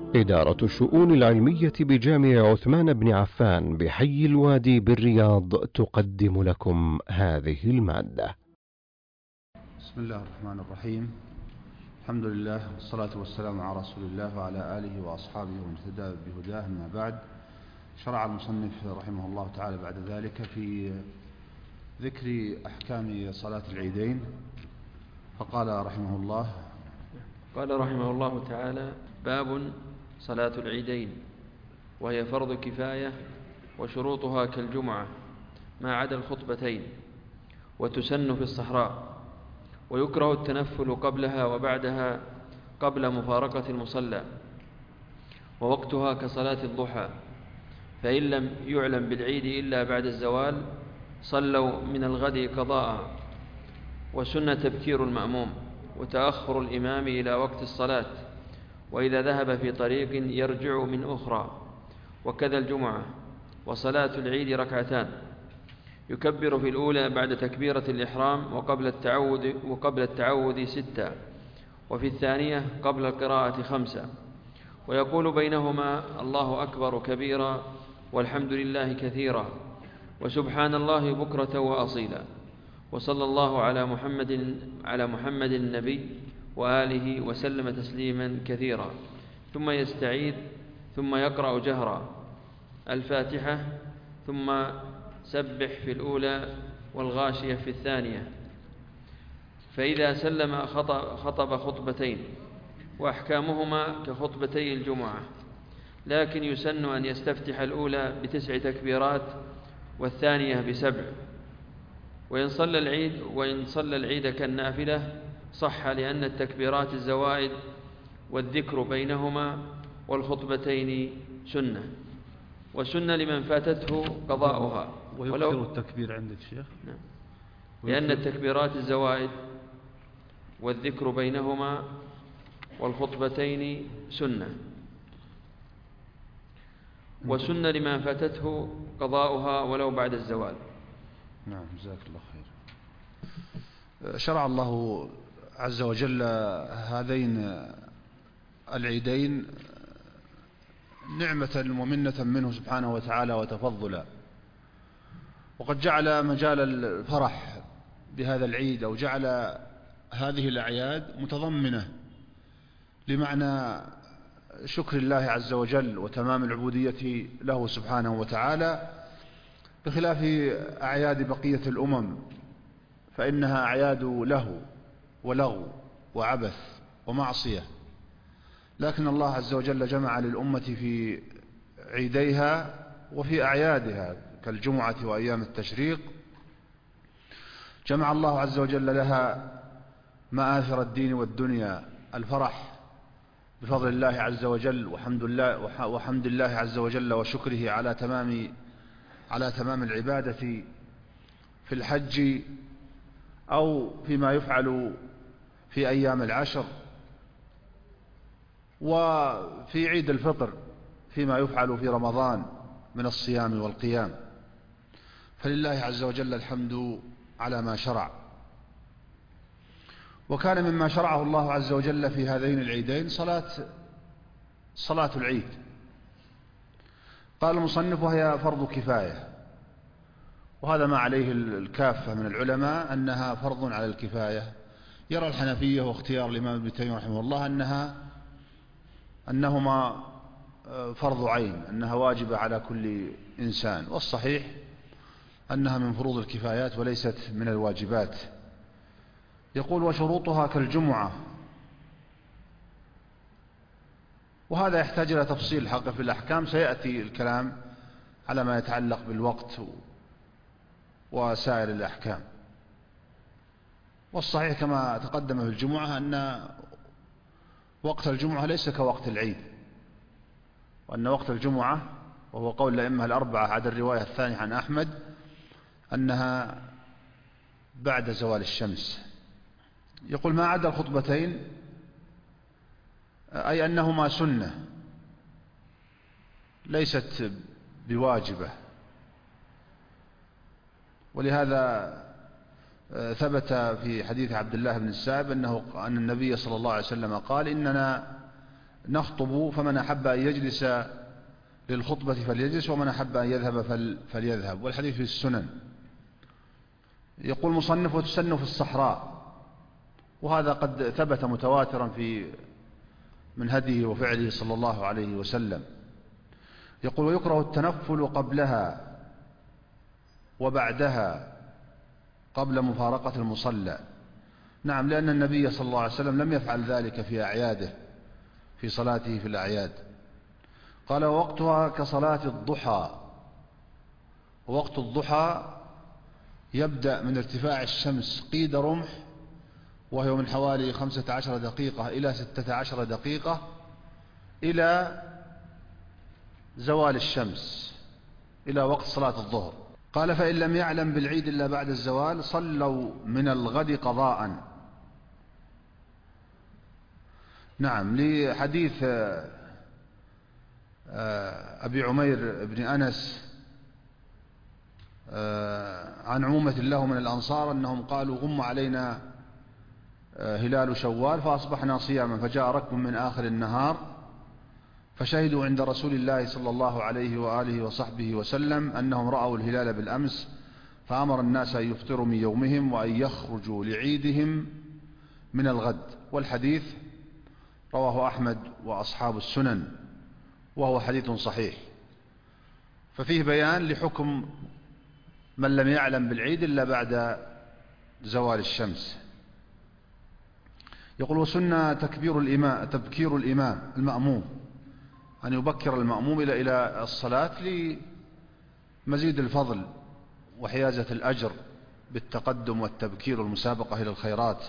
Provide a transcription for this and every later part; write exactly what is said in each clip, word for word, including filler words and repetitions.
إدارة الشؤون العلمية بجامع عثمان بن عفان بحي الوادي بالرياض تقدم لكم هذه المادة. بسم الله الرحمن الرحيم. الحمد لله والصلاة والسلام على رسول الله وعلى آله وأصحابه ومن اهتدى بهداه. أما بعد، شرع المصنف رحمه الله تعالى بعد ذلك في ذكر أحكام صلاة العيدين، فقال رحمه الله قال رحمه الله تعالى: باب صلاة العيدين، وهي فرض كفاية، وشروطها كالجمعة ما عدا الخطبتين، وتسن في الصحراء، ويكره التنفل قبلها وبعدها قبل مفارقة المصلى، ووقتها كصلاة الضحى، فإن لم يعلم بالعيد إلا بعد الزوال صلوا من الغد قضاء. وسن تبكير المأموم وتأخر الإمام إلى وقت الصلاة، وإذا ذهب في طريق يرجع من أخرى، وكذا الجمعة. وصلاة العيد ركعتان، يكبر في الأولى بعد تكبيرة الإحرام وقبل التعوذ, وقبل التعوذ ستة، وفي الثانية قبل القراءة خمسة، ويقول بينهما: الله أكبر كبيرا والحمد لله كثيرا وسبحان الله بكرة وأصيلا، وصلى الله على محمد على محمد النبي وآله وسلم تسليما كثيرا، ثم يستعيد، ثم يقرأ جهرا الفاتحة، ثم سبح في الأولى والغاشية في الثانية. فإذا سلم خطب خطبتين، وأحكامهما كخطبتي الجمعة، لكن يسن أن يستفتح الأولى بتسع تكبيرات والثانية بسبع. وإن صلى العيد وإن صلى العيد كالنافلة صح، لأن التكبيرات الزوائد والذكر بينهما والخطبتين سنة، وسنة لمن فاتته قضاؤها. ويكثر التكبير عندك شيخ؟ نعم. لأن التكبيرات الزوائد والذكر بينهما والخطبتين سنة، وسنة لمن فاتته قضاؤها ولو بعد الزوال. نعم، جزاك الله خير. شرع الله عز وجل هذين العيدين نعمة ومنة منه سبحانه وتعالى وتفضلا، وقد جعل مجال الفرح بهذا العيد أو جعل هذه الأعياد متضمنة لمعنى شكر الله عز وجل وتمام العبودية له سبحانه وتعالى، بخلاف أعياد بقية الأمم فإنها أعياد له ولغو وعبث ومعصية. لكن الله عز وجل جمع للأمة في عيديها وفي أعيادها كالجمعة وأيام التشريق، جمع الله عز وجل لها مآثر الدين والدنيا: الفرح بفضل الله عز وجل وحمد الله, وحمد الله عز وجل وشكره على تمام على تمام العبادة في الحج أو فيما يفعل في أيام العشر، وفي عيد الفطر فيما يفعل في رمضان من الصيام والقيام. فلله عز وجل الحمد على ما شرع. وكان مما شرعه الله عز وجل في هذين العيدين صلاة صلاة العيد. قال المصنف: وهي فرض كفاية، وهذا ما عليه الكافة من العلماء أنها فرض على الكفاية. يرى الحنفية واختيار الإمام ابن تيمية رحمه الله أنها أنهما فرض عين، أنها واجبة على كل إنسان، والصحيح أنها من فروض الكفايات وليست من الواجبات. يقول: وشروطها كالجمعة، وهذا يحتاج إلى تفصيل حق في الأحكام، سيأتي الكلام على ما يتعلق بالوقت وسائر الأحكام. والصحيح كما تقدم في الجمعة أن وقت الجمعة ليس كوقت العيد، وأن وقت الجمعة، وهو قول الأئمة الأربعة عدا الرواية الثانية عن أحمد، أنها بعد زوال الشمس. يقول: ما عدا الخطبتين، أي أنهما سنة ليست بواجبة. ولهذا ثبت في حديث عبد الله بن السائب أنه أن النبي صلى الله عليه وسلم قال: إننا نخطب فمن أحب أن يجلس للخطبة فليجلس ومن أحب أن يذهب فليذهب، والحديث في السنن. يقول مصنف وتسن في الصحراء، وهذا قد ثبت متواترا في من هديه وفعله صلى الله عليه وسلم. يقول ويكره التنفل قبلها وبعدها قبل مفارقة المصلى. نعم، لأن النبي صلى الله عليه وسلم لم يفعل ذلك في أعياده، في صلاته في الأعياد. قال ووقتها كصلاة الضحى، ووقت الضحى يبدأ من ارتفاع الشمس قيد رمح، وهي من حوالي خمسة عشر دقيقة إلى ستة عشر دقيقة، إلى زوال الشمس، إلى وقت صلاة الظهر. قال فإن لم يعلم بالعيد إلا بعد الزوال صلوا من الغد قضاء. نعم، لحديث أبي عمير بن أنس عن عمومة له من الأنصار أنهم قالوا غم علينا هلال شوال فأصبحنا صياما، فجاء ركب من آخر النهار فشهدوا عند رسول الله صلى الله عليه وآله وصحبه وسلم أنهم رأوا الهلال بالأمس، فأمر الناس أن يفطروا من يومهم وأن يخرجوا لعيدهم من الغد. والحديث رواه أحمد وأصحاب السنن، وهو حديث صحيح. ففيه بيان لحكم من لم يعلم بالعيد إلا بعد زوال الشمس. يقول وسنة تكبير الإمام تبكير الإمام المأموم، أن يبكر المأموم إلى إلى الصلاة لمزيد الفضل وحيازة الأجر بالتقدم والتبكير والمسابقة إلى الخيرات.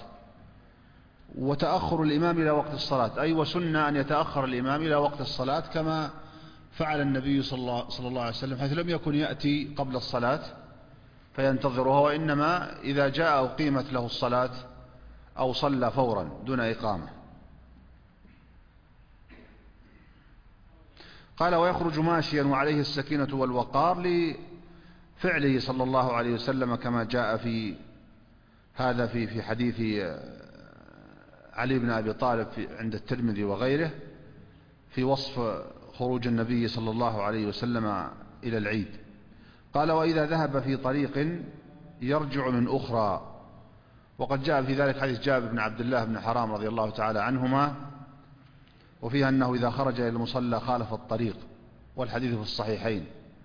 وتأخر الإمام إلى وقت الصلاة، أي وسنة أن يتأخر الإمام إلى وقت الصلاة كما فعل النبي صلى الله, صلى الله عليه وسلم، حيث لم يكن يأتي قبل الصلاة فينتظرها، وإنما إذا جاء أقيمت له الصلاة أو صلى فورا دون إقامة. قال ويخرج ماشيا وعليه السكينة والوقار لفعله صلى الله عليه وسلم كما جاء في هذا في في حديث علي بن أبي طالب في عند الترمذي وغيره في وصف خروج النبي صلى الله عليه وسلم إلى العيد. قال وإذا ذهب في طريق يرجع من أخرى، وقد جاء في ذلك حديث جابر بن عبد الله بن حرام رضي الله تعالى عنهما، وفيها أنه إذا خرج إلى المصلى خالف الطريق، والحديث في الصحيحين.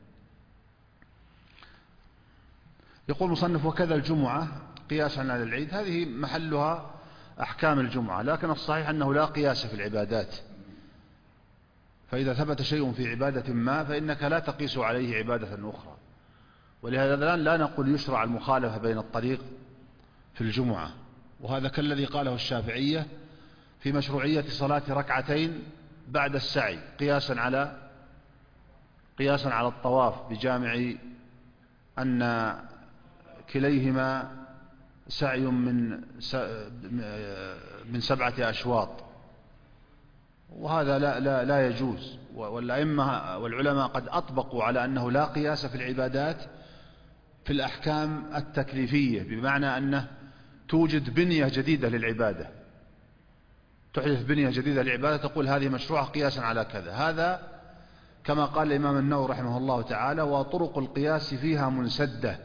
يقول مصنف وكذا الجمعة قياسا على العيد، هذه محلها أحكام الجمعة، لكن الصحيح أنه لا قياس في العبادات، فإذا ثبت شيء في عبادة ما فإنك لا تقيس عليه عبادة أخرى. ولهذا الآن لا نقول يشرع المخالفة بين الطريق في الجمعة، وهذا كالذي قاله الشافعية في مشروعية صلاة ركعتين بعد السعي قياسا على قياسا على الطواف، بجامع أن كليهما سعي من من سبعة أشواط، وهذا لا لا لا يجوز. والأئمة والعلماء قد أطبقوا على أنه لا قياس في العبادات في الأحكام التكليفية، بمعنى أنه توجد بنية جديدة للعبادة، تحدث بنية جديدة للعبادة تقول هذه مشروعة قياسا على كذا. هذا كما قال الإمام النووي رحمه الله تعالى وطرق القياس فيها منسدة،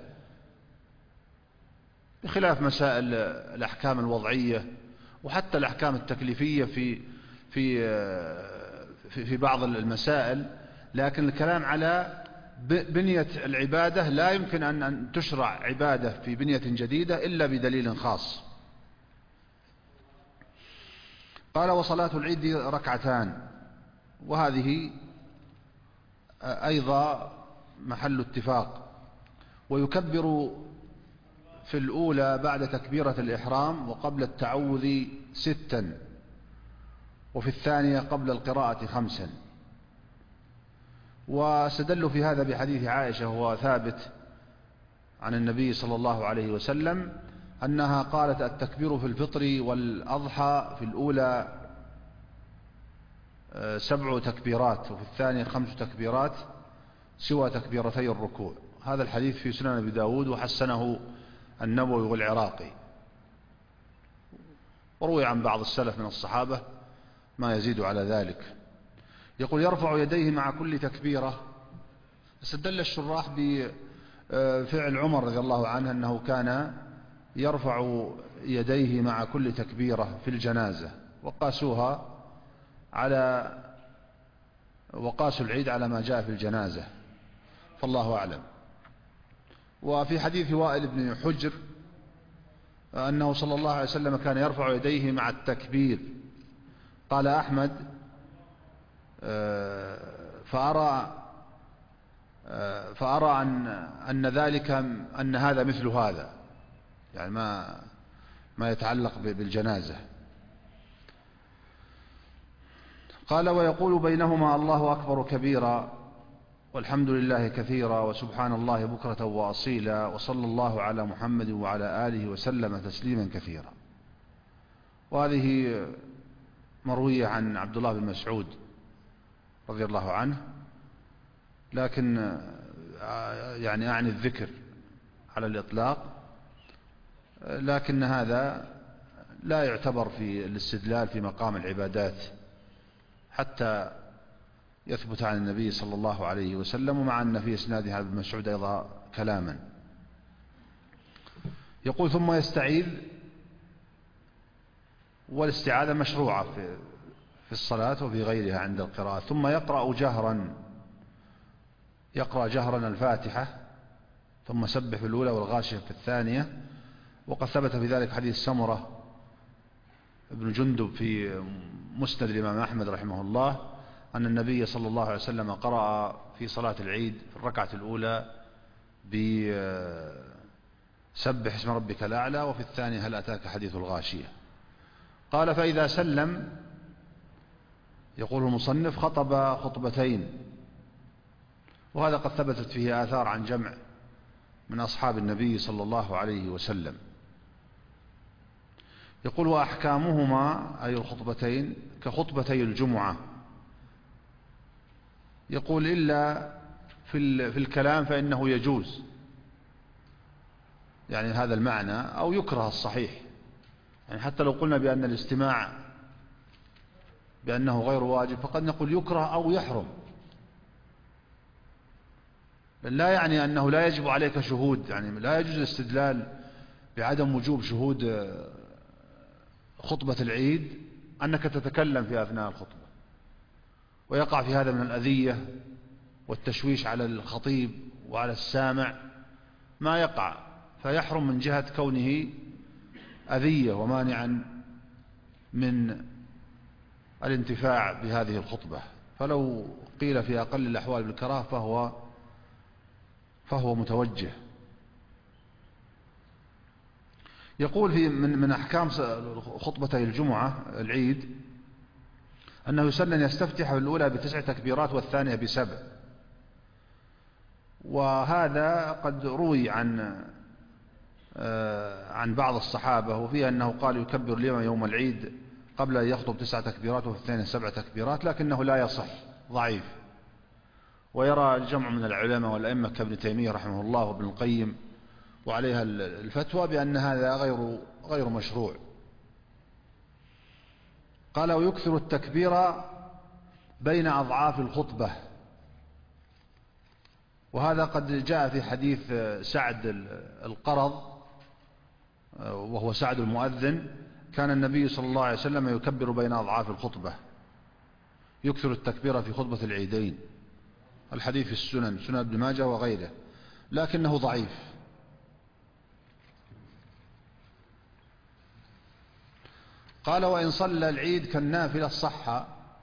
بخلاف مسائل الأحكام الوضعية وحتى الأحكام التكليفية في في في بعض المسائل. لكن الكلام على بنية العبادة لا يمكن أن تشرع عبادة في بنية جديدة إلا بدليل خاص. قال وصلاة العيد ركعتان، وهذه أيضا محل اتفاق. ويكبر في الأولى بعد تكبيرة الإحرام وقبل التعوذ ستا، وفي الثانية قبل القراءة خمسا. واستدلوا في هذا بحديث عائشة وهو ثابت عن النبي صلى الله عليه وسلم أنها قالت التكبير في الفطر والأضحى في الأولى سبع تكبيرات وفي الثانية خمس تكبيرات سوى تكبيرتي الركوع. هذا الحديث في سنن أبي داود وحسنه النووي والعراقي. وروي عن بعض السلف من الصحابة ما يزيد على ذلك. يقول يرفع يديه مع كل تكبيرة. استدل الشراح بفعل عمر رضي الله عنه أنه كان يرفع يديه مع كل تكبيرة في الجنازة، وقاسوها على وقاسوا العيد على ما جاء في الجنازة، فالله أعلم. وفي حديث وائل بن حجر أنه صلى الله عليه وسلم كان يرفع يديه مع التكبير. قال أحمد فأرى فأرى أن أن ذلك أن هذا مثل هذا، يعني ما ما يتعلق بالجنازة. قال ويقول بينهما الله أكبر كبيرا والحمد لله كثيرا وسبحان الله بكرة وأصيلا وصلى الله على محمد وعلى آله وسلم تسليما كثيرا. وهذه مروية عن عبد الله بن مسعود رضي الله عنه، لكن يعني أعني الذكر على الإطلاق، لكن هذا لا يعتبر في الاستدلال في مقام العبادات حتى يثبت عن النبي صلى الله عليه وسلم، ومع أن في إسناد هذا ابن مسعود أيضا كلاما. يقول ثم يستعيذ، والاستعاذة مشروعة في في الصلاة وفي غيرها عند القراءة. ثم يقرأ جهرا يقرأ جهرا الفاتحة، ثم سبح في الأولى والغاشية في الثانية. وقد ثبت في ذلك حديث سمرة ابن جندب في مسند الإمام أحمد رحمه الله أن النبي صلى الله عليه وسلم قرأ في صلاة العيد في الركعة الأولى بسبح اسم ربك الأعلى، وفي الثانية هل أتاك حديث الغاشية. قال فإذا سلم، يقول المصنف خطب خطبتين، وهذا قد ثبتت فيه آثار عن جمع من أصحاب النبي صلى الله عليه وسلم. يقول وأحكامهما أي الخطبتين كخطبتي الجمعة. يقول إلا في في الكلام فإنه يجوز، يعني هذا المعنى، أو يكره الصحيح، يعني حتى لو قلنا بأن الاستماع بأنه غير واجب فقد نقول يكره أو يحرم، لا يعني أنه لا يجب عليك شهود، يعني لا يجوز الاستدلال بعدم وجوب شهود خطبة العيد أنك تتكلم في أثناء الخطبة، ويقع في هذا من الأذية والتشويش على الخطيب وعلى السامع ما يقع، فيحرم من جهة كونه أذية ومانعا من الانتفاع بهذه الخطبة. فلو قيل في أقل الأحوال بالكراهة فهو فهو متوجه. يقول في من من أحكام خطبتي الجمعة العيد أنه يسن أن يستفتح الأولى بتسع تكبيرات والثانية بسبع، وهذا قد روي عن عن بعض الصحابة وفيه أنه قال يكبر اليوم يوم العيد قبل أن يخطب تسع تكبيرات وفي الثانية سبع تكبيرات، لكنه لا يصح، ضعيف. ويرى الجمع من العلماء والأئمة كابن تيمية رحمه الله وابن القيم وعليها الفتوى بأن هذا غير غير مشروع. قال ويكثر التكبير بين أضعاف الخطبة، وهذا قد جاء في حديث سعد القرض وهو سعد المؤذن، كان النبي صلى الله عليه وسلم يكبر بين أضعاف الخطبة، يكثر التكبير في خطبة العيدين. الحديث في السنن سنن ابن ماجه وغيره، لكنه ضعيف. قال وإن صلى العيد كالنافلة صح،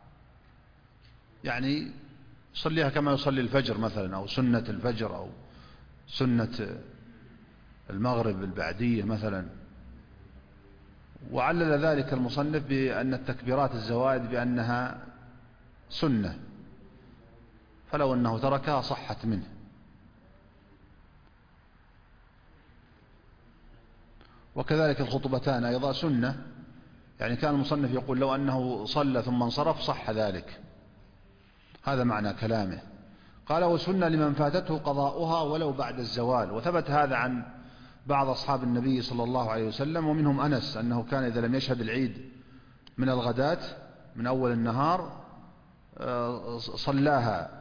يعني صليها كما يصلي الفجر مثلا، أو سنة الفجر أو سنة المغرب البعدية مثلا. وعلل ذلك المصنف بأن التكبيرات الزوائد بأنها سنة، فلو أنه تركها صحت منه. وكذلك الخطبتان أيضا سنة، يعني كان المصنف يقول لو أنه صلى ثم انصرف صح ذلك، هذا معنى كلامه. قال وسنة لمن فاتته قضاؤها ولو بعد الزوال، وثبت هذا عن بعض أصحاب النبي صلى الله عليه وسلم، ومنهم أنس أنه كان إذا لم يشهد العيد من الغداة من أول النهار صلاها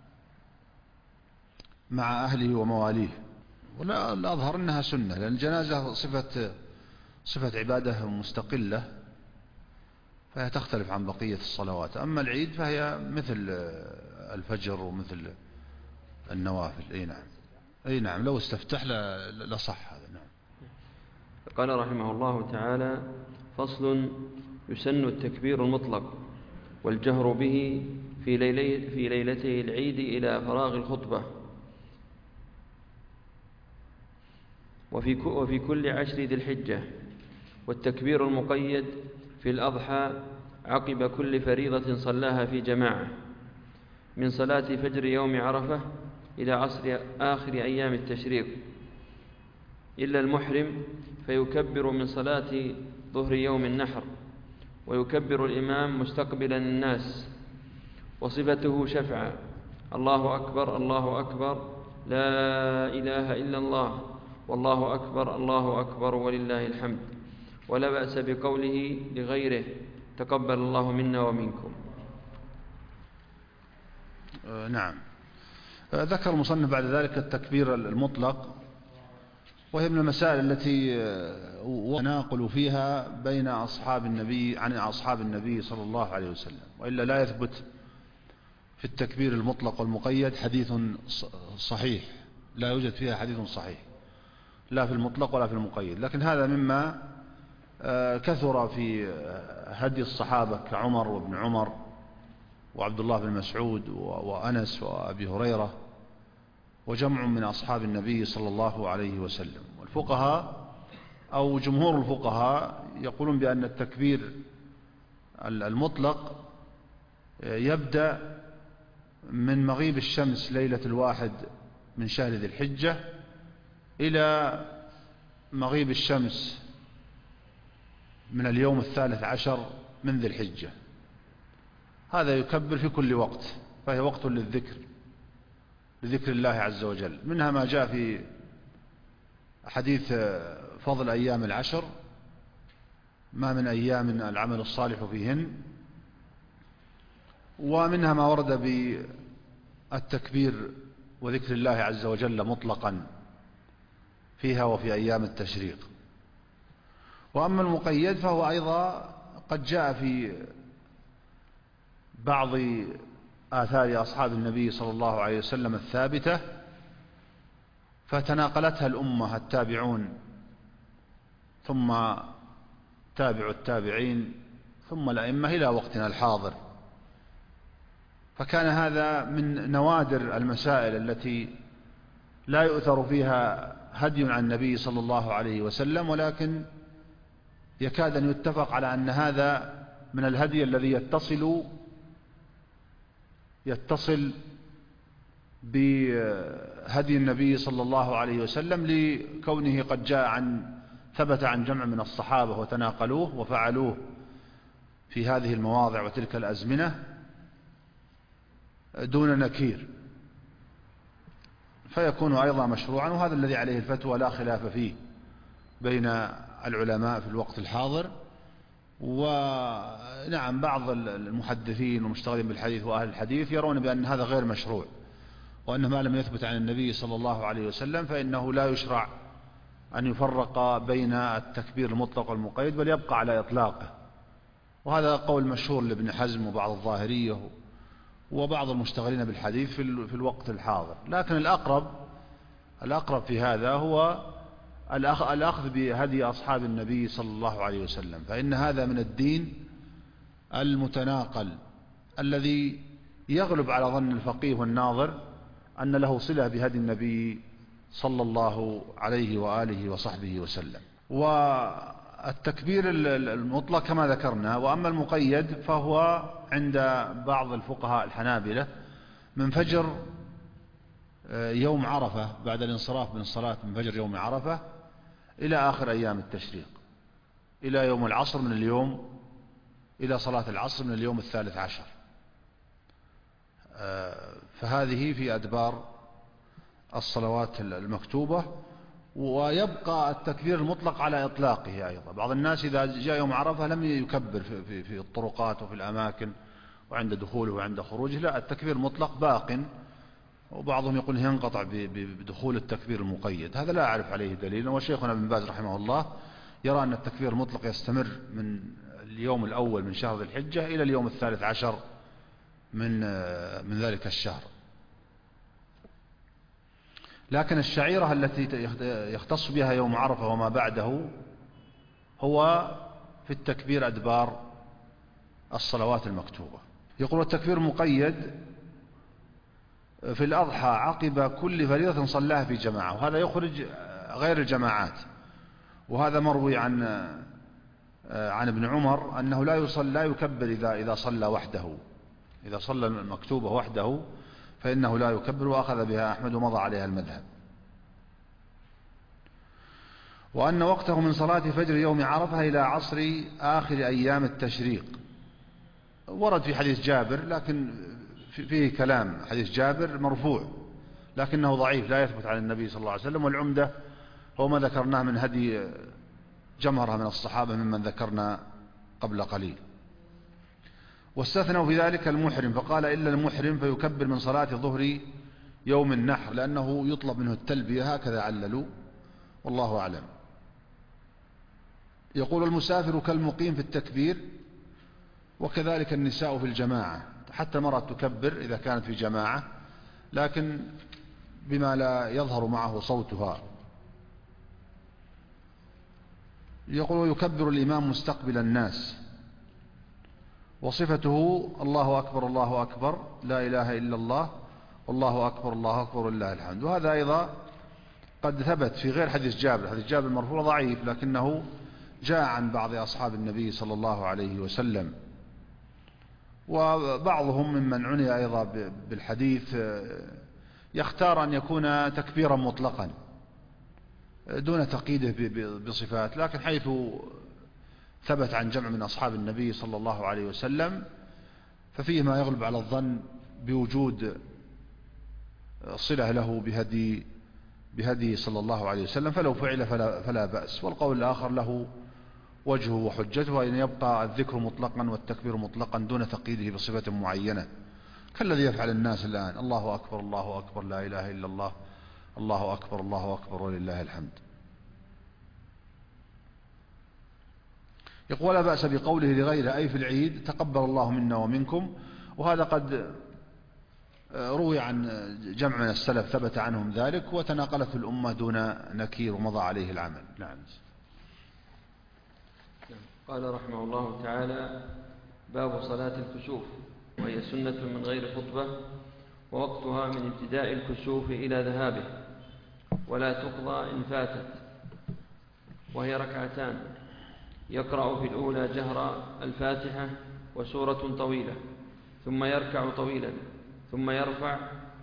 مع أهله ومواليه. ولا الأظهر أنها سنة، لأن الجنازة صفة صفة عبادة مستقلة، فهي تختلف عن بقية الصلوات. أما العيد فهي مثل الفجر ومثل النوافل. أي نعم، أي نعم، لو استفتح لصح هذا. نعم. قال رحمه الله تعالى: فصل: يسن التكبير المطلق والجهر به في, ليلي في ليلتي العيد إلى فراغ الخطبة، وفي, وفي كل عشر ذي الحجة، والتكبير المقيد في الأضحى عقب كل فريضة صلاها في جماعة من صلاة فجر يوم عرفة إلى عصر آخر أيام التشريق، إلا المحرم فيكبر من صلاة ظهر يوم النحر، ويكبر الإمام مستقبلا الناس، وصفته شفعا: الله أكبر الله أكبر لا إله إلا الله والله أكبر الله أكبر ولله الحمد، ولا بأس بقوله لغيره: تقبل الله منا ومنكم. آه نعم. آه ذكر المصنف بعد ذلك التكبير المطلق، وهي من المسائل التي تناقل فيها بين أصحاب النبي عن أصحاب النبي صلى الله عليه وسلم، وإلا لا يثبت في التكبير المطلق والمقيد حديث صحيح، لا يوجد فيها حديث صحيح لا في المطلق ولا في المقيد. لكن هذا مما كثر في هدي الصحابة كعمر وابن عمر وعبد الله بن مسعود وأنس وأبي هريرة وجمع من أصحاب النبي صلى الله عليه وسلم. والفقهاء أو جمهور الفقهاء يقولون بأن التكبير المطلق يبدأ من مغيب الشمس ليلة الواحد من شهر ذي الحجة إلى مغيب الشمس من اليوم الثالث عشر من ذي الحجة. هذا يكبر في كل وقت، فهي وقت للذكر لذكر الله عز وجل. منها ما جاء في حديث فضل أيام العشر: ما من أيام العمل الصالح فيهن. ومنها ما ورد بالتكبير وذكر الله عز وجل مطلقا فيها وفي أيام التشريق. وأما المقيد فهو أيضا قد جاء في بعض آثار أصحاب النبي صلى الله عليه وسلم الثابتة، فتناقلتها الأمة التابعون ثم تابع التابعين ثم الأئمة إلى وقتنا الحاضر. فكان هذا من نوادر المسائل التي لا يؤثر فيها هدي عن النبي صلى الله عليه وسلم، ولكن يكاد أن يتفق على أن هذا من الهدي الذي يتصل يتصل بهدي النبي صلى الله عليه وسلم، لكونه قد جاء عن ثبت عن جمع من الصحابة وتناقلوه وفعلوه في هذه المواضع وتلك الأزمنة دون نكير، فيكون أيضا مشروعا. وهذا الذي عليه الفتوى لا خلاف فيه بين العلماء في الوقت الحاضر. ونعم، بعض المحدثين والمشتغلين بالحديث وأهل الحديث يرون بأن هذا غير مشروع، وأن ما لم يثبت عن النبي صلى الله عليه وسلم فإنه لا يشرع أن يفرق بين التكبير المطلق والمقيد، بل يبقى على إطلاقه. وهذا قول مشهور لابن حزم وبعض الظاهرية وبعض المشتغلين بالحديث في الوقت الحاضر. لكن الأقرب الأقرب في هذا هو الأخذ بهدي أصحاب النبي صلى الله عليه وسلم، فإن هذا من الدين المتناقل الذي يغلب على ظن الفقيه والناظر أن له صلة بهدي النبي صلى الله عليه وآله وصحبه وسلم. والتكبير المطلق كما ذكرنا. وأما المقيد فهو عند بعض الفقهاء الحنابلة من فجر يوم عرفة بعد الانصراف من الصلاة من فجر يوم عرفة إلى آخر أيام التشريق، إلى يوم العصر من اليوم إلى صلاة العصر من اليوم الثالث عشر. فهذه في أدبار الصلوات المكتوبة. ويبقى التكبير المطلق على إطلاقه أيضا. بعض الناس إذا جاء يوم عرفة لم يكبر في, في, في الطرقات وفي الأماكن وعند دخوله وعند خروجه، لا، التكبير المطلق باق، وبعضهم يقول ينقطع بدخول التكبير المقيد. هذا لا أعرف عليه دليل، وشيخنا ابن باز رحمه الله يرى أن التكبير المطلق يستمر من اليوم الأول من شهر ذي الحجة إلى اليوم الثالث عشر من من ذلك الشهر. لكن الشعيرة التي يختص بها يوم عرفة وما بعده هو في التكبير أدبار الصلوات المكتوبة. يقول التكبير مقيد في الأضحى عقب كل فريضة صلاها في جماعة، وهذا يخرج غير الجماعات. وهذا مروي عن عن ابن عمر أنه لا يصلي لا يكبر إذا إذا صلى وحده، إذا صلى المكتوبة وحده فإنه لا يكبر، وأخذ بها أحمد ومضى عليها المذهب. وأن وقته من صلاة فجر يوم عرفة إلى عصر آخر أيام التشريق. ورد في حديث جابر، لكن فيه كلام، حديث جابر مرفوع لكنه ضعيف لا يثبت عن النبي صلى الله عليه وسلم، والعمدة هو ما ذكرناه من هدي جمهرة من الصحابة ممن ذكرنا قبل قليل. واستثنوا في ذلك المحرم، فقال إلا المحرم فيكبر من صلاة ظهر يوم النحر، لأنه يطلب منه التلبية، هكذا عللوا، والله أعلم. يقول المسافر كالمقيم في التكبير، وكذلك النساء في الجماعة، حتى المرأة تكبر إذا كانت في جماعة، لكن بما لا يظهر معه صوتها. يقول يكبر الإمام مستقبل الناس، وصفته الله أكبر الله أكبر لا إله إلا الله والله أكبر الله أكبر ولله الحمد. وهذا أيضا قد ثبت في غير حديث جابر. حديث جابر المرفوع ضعيف، لكنه جاء عن بعض أصحاب النبي صلى الله عليه وسلم، وبعضهم ممن عني أيضا بالحديث يختار أن يكون تكبيرا مطلقا دون تقييده بصفات، لكن حيث ثبت عن جمع من أصحاب النبي صلى الله عليه وسلم ففيه ما يغلب على الظن بوجود صلة له بهدي بهدي صلى الله عليه وسلم، فلو فعل فلا, فلا بأس. والقول الآخر له وجهه وحجته، أن يبقى الذكر مطلقا والتكبير مطلقا دون تقييده بصفة معينة، كالذي يفعل الناس الآن: الله أكبر الله أكبر لا إله إلا الله الله أكبر الله أكبر ولله الحمد. يقول لا بأس بقوله لغيره أي في العيد تقبل الله منا ومنكم، وهذا قد روي عن جمع من السلف ثبت عنهم ذلك، وتناقلته الأمة دون نكير ومضى عليه العمل. نعم. قال رحمه الله تعالى: باب صلاة الكسوف، وهي سنة من غير خطبة، ووقتها من ابتداء الكسوف إلى ذهابه، ولا تقضى إن فاتت، وهي ركعتان، يقرأ في الأولى جهر الفاتحة وسورة طويلة، ثم يركع طويلا، ثم يرفع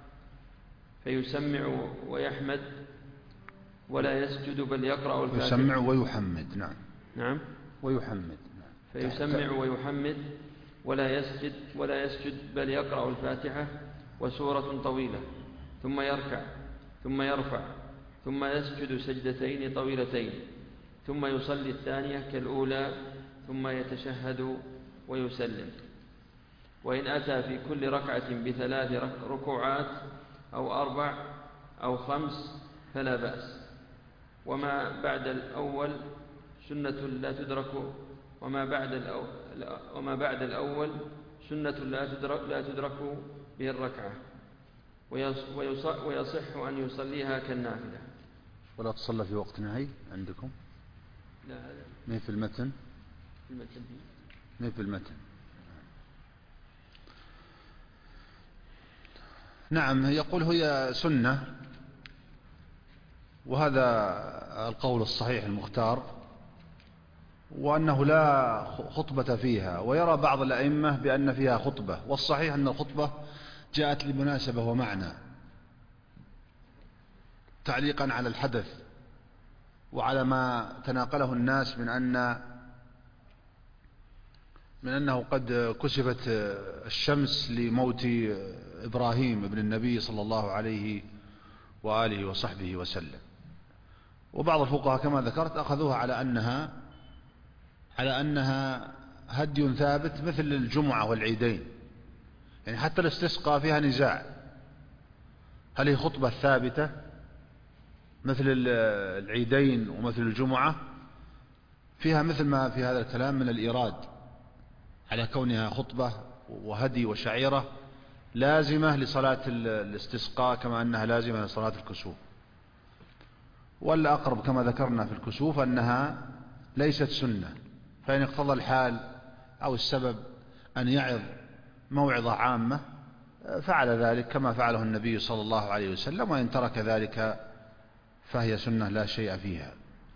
فيسمع ويحمد ولا يسجد بل يقرأ الفاتحة. يسمع ويحمد. نعم نعم ويحمد. فيسمع ويحمد ولا يسجد ولا يسجد بل يقرأ الفاتحة وسورة طويلة، ثم يركع، ثم يرفع، ثم يسجد سجدتين طويلتين، ثم يصلي الثانية كالأولى، ثم يتشهد ويسلم. وإن أتى في كل ركعة بثلاث ركوعات أو أربع أو خمس فلا بأس. وما بعد الأول سنة لا تدرك وما بعد الأول وما بعد الأول سنة لا تدرك لا تدرك به الركعة، ويصح أن يصليها كالنافلة. ولا تصلى في وقت نهي عندكم؟ لا، هذا ما في المتن. في المتن ما في المتن. نعم. يقول هي سنة، وهذا القول الصحيح المختار، وأنه لا خطبة فيها. ويرى بعض الأئمة بأن فيها خطبة، والصحيح أن الخطبة جاءت لمناسبة ومعنى، تعليقا على الحدث وعلى ما تناقله الناس من أن من أنه قد كسفت الشمس لموت إبراهيم ابن النبي صلى الله عليه وآله وصحبه وسلم. وبعض الفقهاء كما ذكرت أخذوها على أنها على أنها هدي ثابت مثل الجمعة والعيدين، يعني حتى الاستسقاء فيها نزاع، هل هي خطبة ثابتة مثل العيدين ومثل الجمعة؟ فيها مثل ما في هذا الكلام من الإيراد على كونها خطبة وهدي وشعيرة لازمة لصلاة الاستسقاء كما أنها لازمة لصلاة الكسوف. والأقرب كما ذكرنا في الكسوف أنها ليست سنة، فإن اقتضى الحال أو السبب أن يعظ موعظة عامة فعل ذلك كما فعله النبي صلى الله عليه وسلم، وإن ترك ذلك فهي سنة لا شيء فيها.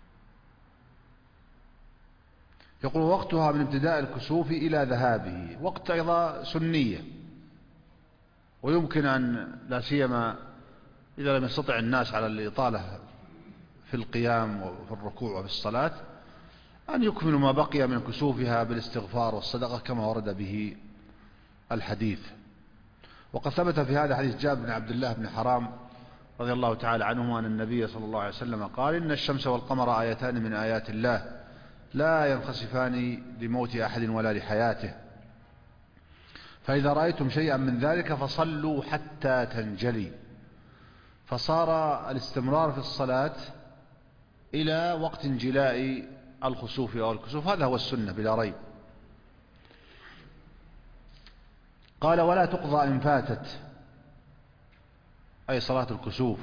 يقول وقتها من ابتداء الكسوف إلى ذهابه، وقت أيضا سنية، ويمكن أن لا سيما إذا لم يستطع الناس على الإطالة في القيام وفي الركوع وفي الصلاة أن يكملوا ما بقي من كسوفها بالاستغفار والصدقة كما ورد به الحديث. وقد ثبت في هذا حديث جابر بن عبد الله بن حرام رضي الله تعالى عنهما أن النبي صلى الله عليه وسلم قال إن الشمس والقمر آيتان من آيات الله لا ينخسفان لموت أحد ولا لحياته، فإذا رأيتم شيئا من ذلك فصلوا حتى تنجلي. فصار الاستمرار في الصلاة إلى وقت انجلاء الخسوف أو الكسوف، هذا هو السنة بلا ريب. قال ولا تقضى إن فاتت، أي صلاة الكسوف،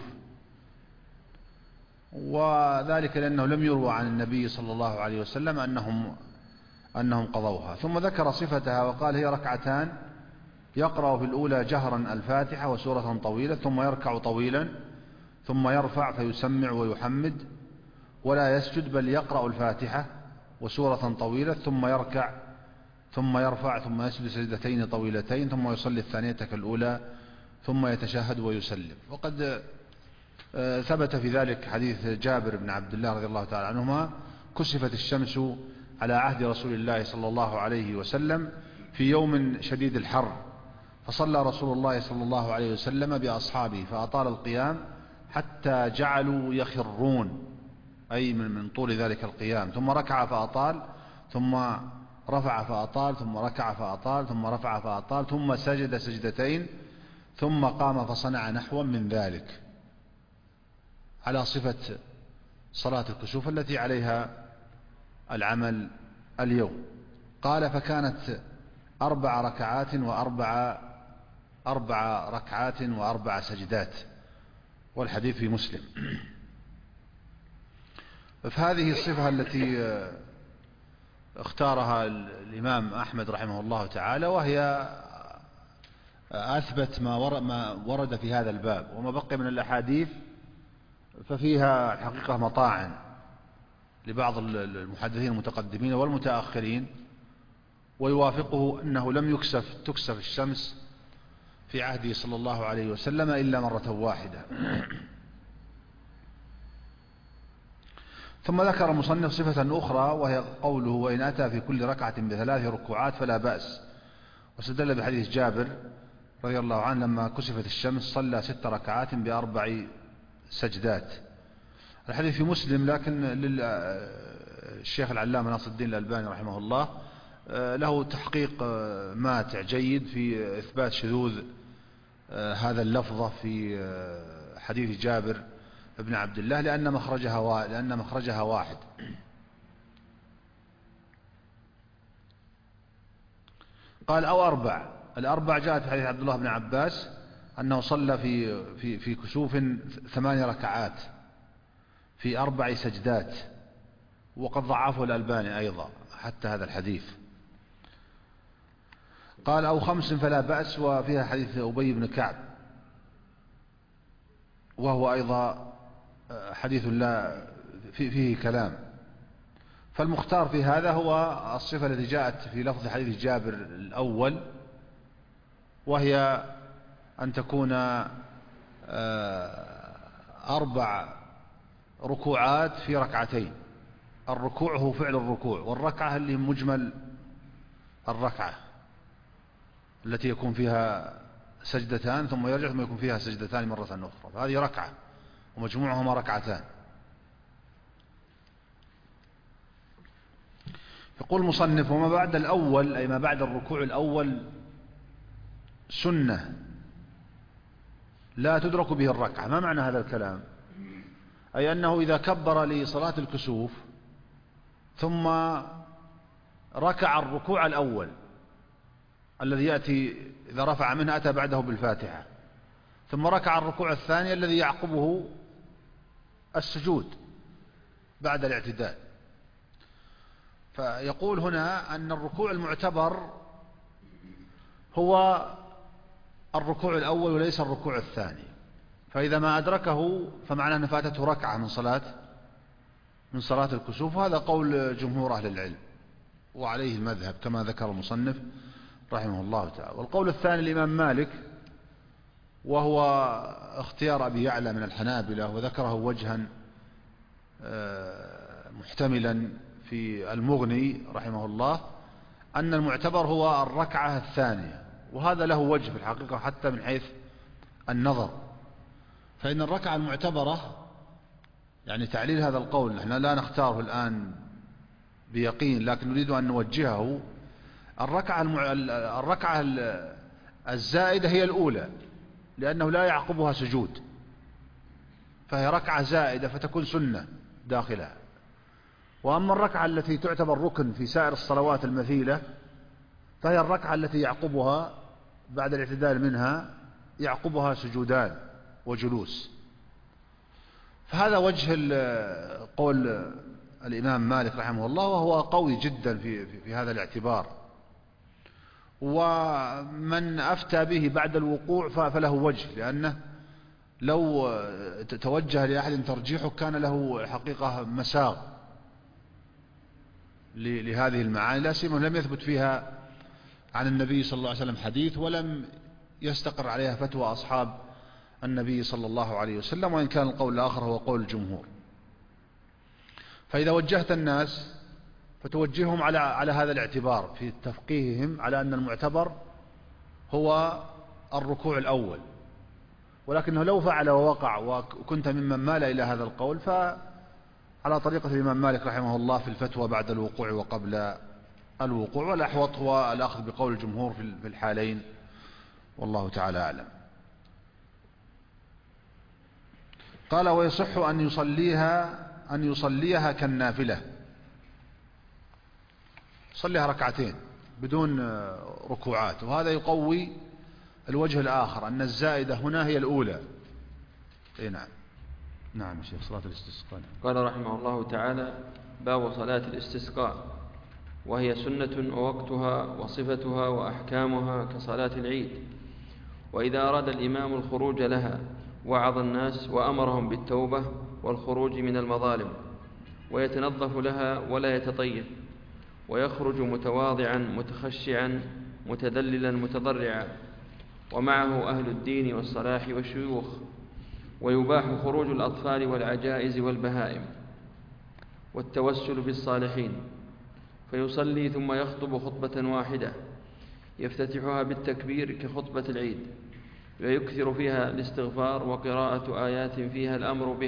وذلك لأنه لم يروى عن النبي صلى الله عليه وسلم أنهم, أنهم قضوها. ثم ذكر صفتها وقال هي ركعتان يقرأ في الأولى جهرا الفاتحة وسورة طويلة، ثم يركع طويلا، ثم يرفع فيسمع ويحمد ولا يسجد بل يقرأ الفاتحة وسورة طويلة، ثم يركع ثم يرفع ثم يسجد سجدتين طويلتين، ثم يصلي الثانية كالأولى، ثم يتشهد ويسلم. وقد ثبت في ذلك حديث جابر بن عبد الله رضي الله تعالى عنهما كسفت الشمس على عهد رسول الله صلى الله عليه وسلم في يوم شديد الحر، فصلى رسول الله صلى الله عليه وسلم بأصحابه فأطال القيام حتى جعلوا يخرون، أي من طول ذلك القيام، ثم ركع فأطال، ثم رفع فأطال، ثم ركع فأطال، ثم رفع فأطال، ثم سجد سجدتين، ثم قام فصنع نحوا من ذلك، على صفة صلاة الكسوف التي عليها العمل اليوم. قال فكانت أربع ركعات وأربع أربع ركعات وأربع سجدات، والحديث في مسلم. فهذه الصفة التي اختارها الإمام أحمد رحمه الله تعالى، وهي أثبت ما ورد في هذا الباب. وما بقي من الأحاديث ففيها الحقيقة مطاعن لبعض المحدثين المتقدمين والمتأخرين، ويوافقه أنه لم يكسف تكسف الشمس في عهده صلى الله عليه وسلم إلا مرة واحدة. ثم ذكر المصنف صفة أخرى وهي قوله وإن أتى في كل ركعة بثلاث ركوعات فلا بأس، واستدل بحديث جابر رضي الله عنه لما كسفت الشمس صلى ست ركعات بأربع سجدات. الحديث في مسلم، لكن للشيخ العلامة ناصر الدين الألباني رحمه الله له تحقيق ماتع جيد في إثبات شذوذ هذا اللفظة في حديث جابر ابن عبد الله، لأن مخرجها لأن مخرجها واحد. قال أو أربع. الأربع جاءت في حديث عبد الله بن عباس أنه صلى في في في كسوف ثمان ركعات في أربع سجدات، وقد ضعفه الألباني أيضا حتى هذا الحديث. قال أو خمس فلا بأس، وفيها حديث أبي بن كعب وهو أيضا حديث لا فيه كلام. فالمختار في هذا هو الصفة التي جاءت في لفظ حديث جابر الأول، وهي أن تكون أربع ركوعات في ركعتين. الركوع هو فعل الركوع، والركعة اللي مجمل الركعة التي يكون فيها سجدتان ثم يرجع ثم يكون فيها سجدتان مرة أخرى، فهذه ركعة ومجموعهما ركعتان. يقول المصنف: وما بعد الأول أي ما بعد الركوع الأول سنة لا تدرك به الركعة. ما معنى هذا الكلام؟ أي أنه إذا كبر لصلاة الكسوف ثم ركع الركوع الأول الذي يأتي إذا رفع منه أتى بعده بالفاتحة، ثم ركع الركوع الثاني الذي يعقبه السجود بعد الاعتدال، فيقول هنا أن الركوع المعتبر هو الركوع الأول وليس الركوع الثاني، فإذا ما أدركه فمعناه أن فاتته ركعة من صلاة من صلاة الكسوف. وهذا قول جمهور أهل العلم وعليه المذهب كما ذكر المصنف رحمه الله تعالى. والقول الثاني الإمام مالك، وهو اختيار أبي يعلى من الحنابلة، وذكره وجها محتملا في المغني رحمه الله، أن المعتبر هو الركعة الثانية، وهذا له وجه في الحقيقة حتى من حيث النظر، فإن الركعة المعتبرة يعني تعليل هذا القول نحن لا نختاره الآن بيقين، لكن نريد أن نوجهه. الركعة المع... الركعة الزائدة هي الأولى، لأنه لا يعقبها سجود، فهي ركعة زائدة فتكون سنة داخلها. وأما الركعة التي تعتبر ركن في سائر الصلوات المثيلة فهي الركعة التي يعقبها بعد الاعتدال منها يعقبها سجودان وجلوس. فهذا وجه قول الإمام مالك رحمه الله، وهو قوي جدا في, في, في هذا الاعتبار. ومن أفتى به بعد الوقوع فله وجه، لأنه لو توجه لأحد ترجيحه كان له حقيقة مساغ لهذه المعاني، لا سيما لم يثبت فيها عن النبي صلى الله عليه وسلم حديث، ولم يستقر عليها فتوى أصحاب النبي صلى الله عليه وسلم، وإن كان القول الآخر هو قول الجمهور. فإذا وجهت الناس فتوجههم على على هذا الاعتبار في تفقيههم على أن المعتبر هو الركوع الأول، ولكنه لو فعل ووقع وكنت ممن مال إلى هذا القول فعلى طريقة الإمام مالك رحمه الله في الفتوى بعد الوقوع وقبل الوقوع، والأحوط هو الأخذ بقول الجمهور في الحالين، والله تعالى أعلم. قال: ويصح أن يصليها أن يصليها كالنافلة، صليها ركعتين بدون ركوعات، وهذا يقوي الوجه الآخر أن الزائدة هنا هي الأولى. إيه نعم نعم شيخ. صلاة الاستسقاء. قال رحمه الله تعالى: باب صلاة الاستسقاء، وهي سنة ووقتها وصفتها وأحكامها كصلاة العيد. وإذا أراد الإمام الخروج لها وعظ الناس وأمرهم بالتوبة والخروج من المظالم، ويتنظف لها ولا يتطيب، ويخرج متواضعا متخشعا متذللا متضرعا، ومعه أهل الدين والصلاح والشيوخ، ويباح خروج الأطفال والعجائز والبهائم، والتوسل بالصالحين، فيصلي ثم يخطب خطبة واحدة يفتتحها بالتكبير كخطبة العيد، ويكثر فيها الاستغفار وقراءة آيات فيها الأمر به،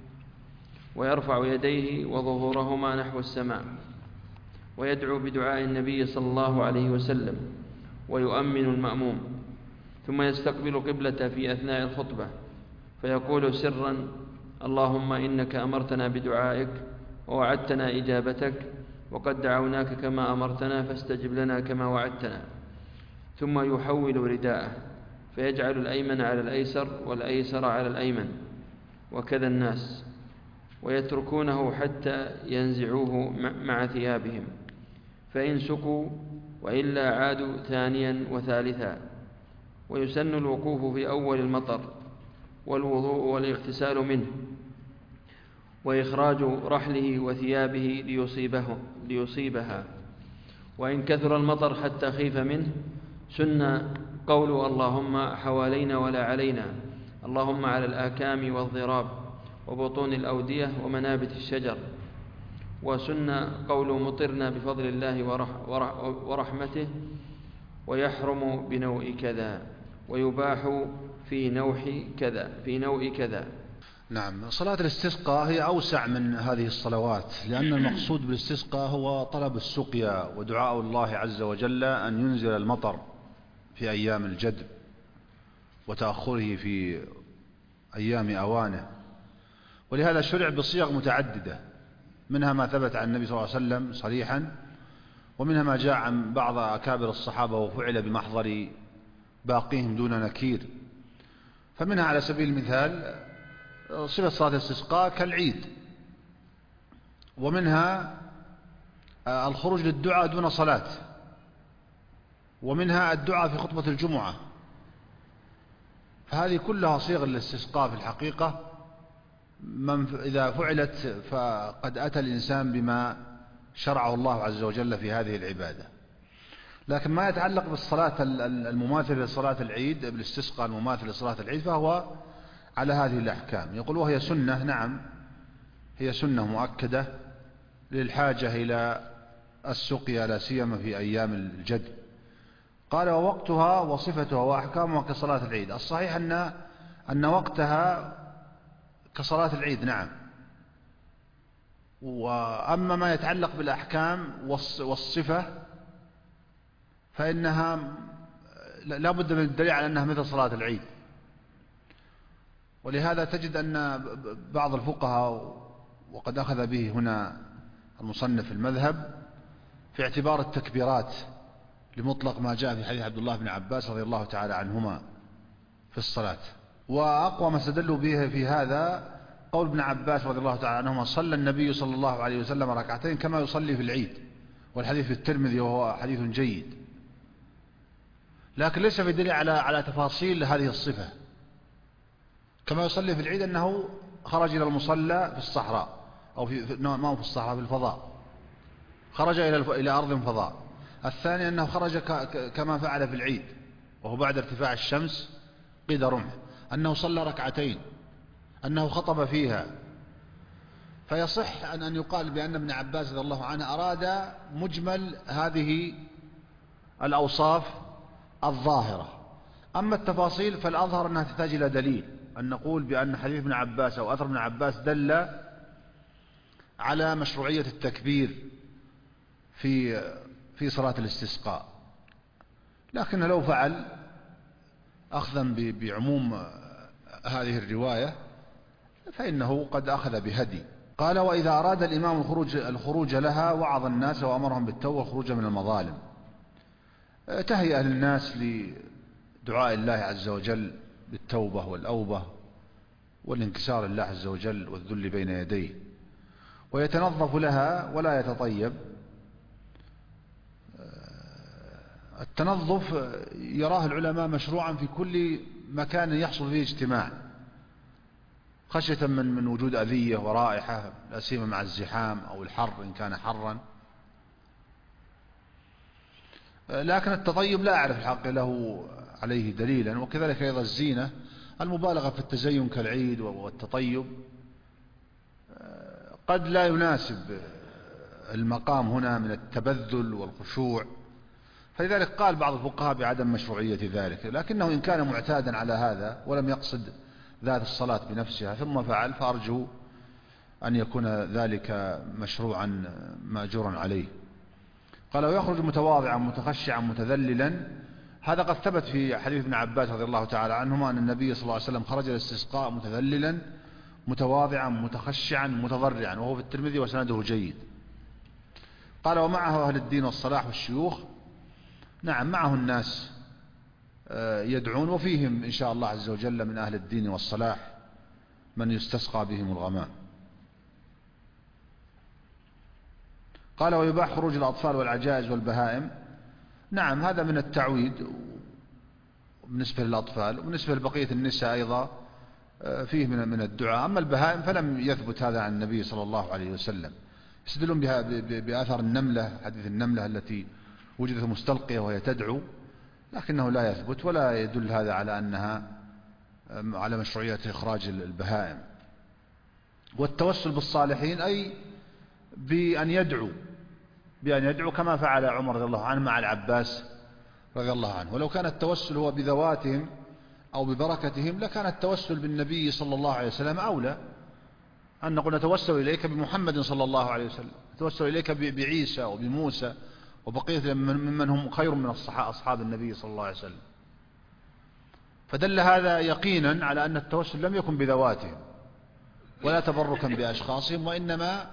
ويرفع يديه وظهورهما نحو السماء، ويدعو بدعاء النبي صلى الله عليه وسلم، ويؤمن المأموم، ثم يستقبل قبلة في أثناء الخطبة فيقول سرا: اللهم إنك أمرتنا بدعائك ووعدتنا إجابتك، وقد دعوناك كما أمرتنا فاستجب لنا كما وعدتنا. ثم يحول رداءه فيجعل الأيمن على الأيسر والأيسر على الأيمن، وكذا الناس، ويتركونه حتى ينزعوه مع ثيابهم، فإن سكوا وإلا عادوا ثانيا وثالثا. ويسن الوقوف في أول المطر والوضوء والاغتسال منه، وإخراج رحله وثيابه ليصيبه ليصيبها. وإن كثر المطر حتى خيف منه سن قول: اللهم حوالينا ولا علينا، اللهم على الآكام والضراب وبطون الأودية ومنابت الشجر. وسن قول: مطرنا بفضل الله ورحمته، ويحرم بنوء كذا، ويباح في نوح كذا في نوء كذا. نعم، صلاة الاستسقاء هي أوسع من هذه الصلوات، لأن المقصود بالاستسقاء هو طلب السقيا ودعاء الله عز وجل أن ينزل المطر في أيام الجدب وتأخره في أيام أوانه، ولهذا شرع بصيغ متعددة، منها ما ثبت عن النبي صلى الله عليه وسلم صريحا، ومنها ما جاء عن بعض أكابر الصحابة وفعل بمحضر باقيهم دون نكير. فمنها على سبيل المثال صفة صلاة الاستسقاء كالعيد، ومنها الخروج للدعاء دون صلاة، ومنها الدعاء في خطبة الجمعة. فهذه كلها صيغ الاستسقاء في الحقيقة، من إذا فعلت فقد أتى الإنسان بما شرعه الله عز وجل في هذه العبادة. لكن ما يتعلق بالصلاة المماثلة لصلاة العيد، بالاستسقاء المماثل لصلاة العيد، فهو على هذه الأحكام. يقول وهي سنة، نعم هي سنة مؤكدة للحاجة إلى السقيا لا سيما في أيام الجد. قال ووقتها وصفتها وأحكامها كصلاة العيد. الصحيح أن أن وقتها كصلاة العيد، نعم. وأما ما يتعلق بالأحكام والصفة فإنها لا بد من الدليل على أنها مثل صلاة العيد. ولهذا تجد أن بعض الفقهاء، وقد أخذ به هنا المصنف المذهب، في اعتبار التكبيرات لمطلق ما جاء في حديث عبد الله بن عباس رضي الله تعالى عنهما في الصلاة. وأقوى ما استدلوا به في هذا قول ابن عباس رضي الله تعالى عنهما: صلى النبي صلى الله عليه وسلم ركعتين كما يصلي في العيد. والحديث في الترمذي وهو حديث جيد، لكن ليس في دليل على على تفاصيل هذه الصفة. كما يصلي في العيد أنه خرج إلى المصلى في الصحراء، أو في ما هو في الصحراء، في الفضاء، خرج إلى إلى أرض فضاء. الثاني أنه خرج كما فعل في العيد، وهو بعد ارتفاع الشمس قيد رمح، أنه صلى ركعتين، أنه خطب فيها. فيصح أن أن يقال بأن ابن عباس رضي الله عنه أراد مجمل هذه الأوصاف الظاهرة. أما التفاصيل فالأظهر أنها تحتاج إلى دليل، أن نقول بأن حديث ابن عباس أو أثر ابن عباس دل على مشروعية التكبير في في صلاة الاستسقاء. لكن لو فعل أخذا بعموم هذه الرواية فإنه قد أخذ بهدي. قال: وإذا أراد الإمام الخروج الخروج لها وعظ الناس وأمرهم بالتوبة والخروج من المظالم. تهيأ للناس لدعاء الله عز وجل بالتوبة والأوبة والانكسار لله عز وجل والذل بين يديه، ويتنظف لها ولا يتطيب. التنظف يراه العلماء مشروعا في كل مكان يحصل فيه اجتماع، خشية من من وجود أذية ورائحة، لا سيما مع الزحام أو الحر إن كان حرا. لكن التطيب لا أعرف الحق له عليه دليلا. وكذلك أيضا الزينة، المبالغة في التزين كالعيد والتطيب قد لا يناسب المقام هنا من التبذل والخشوع، فلذلك قال بعض الفقهاء بعدم مشروعية ذلك. لكنه إن كان معتادا على هذا ولم يقصد ذات الصلاة بنفسها ثم فعل، فأرجو أن يكون ذلك مشروعا مأجورا عليه. قال: ويخرج متواضعا متخشعا متذللا. هذا قد ثبت في حديث ابن عباس رضي الله تعالى عنهما أن النبي صلى الله عليه وسلم خرج للاستسقاء متذللا متواضعا متخشعا متضرعا، وهو في الترمذي وسنده جيد. قال: ومعه أهل الدين والصلاح والشيوخ. نعم، معه الناس يدعون، وفيهم إن شاء الله عز وجل من أهل الدين والصلاح من يستسقى بهم الغمام. قال: ويباح خروج الأطفال والعجائز والبهائم. نعم، هذا من التعويد بالنسبة للأطفال، وبالنسبة لبقية النساء أيضا فيه من من الدعاء. أما البهائم فلم يثبت هذا عن النبي صلى الله عليه وسلم. يستدلون بها بأثر النملة، حديث النملة التي وجدت مستلقية وهي تدعو، لكنه لا يثبت، ولا يدل هذا على أنها على مشروعية إخراج البهائم. والتوسل بالصالحين أي بأن يدعو بأن يدعو كما فعل عمر رضي الله عنه مع العباس رضي الله عنه. ولو كان التوسل هو بذواتهم أو ببركتهم لكان التوسل بالنبي صلى الله عليه وسلم أولى، أن نقول نتوسل إليك بمحمد صلى الله عليه وسلم، نتوسل إليك بعيسى وبموسى وبقية ممن هم خير من أصحاب النبي صلى الله عليه وسلم. فدل هذا يقينا على أن التوسل لم يكن بذواتهم ولا تبركا بأشخاصهم، وإنما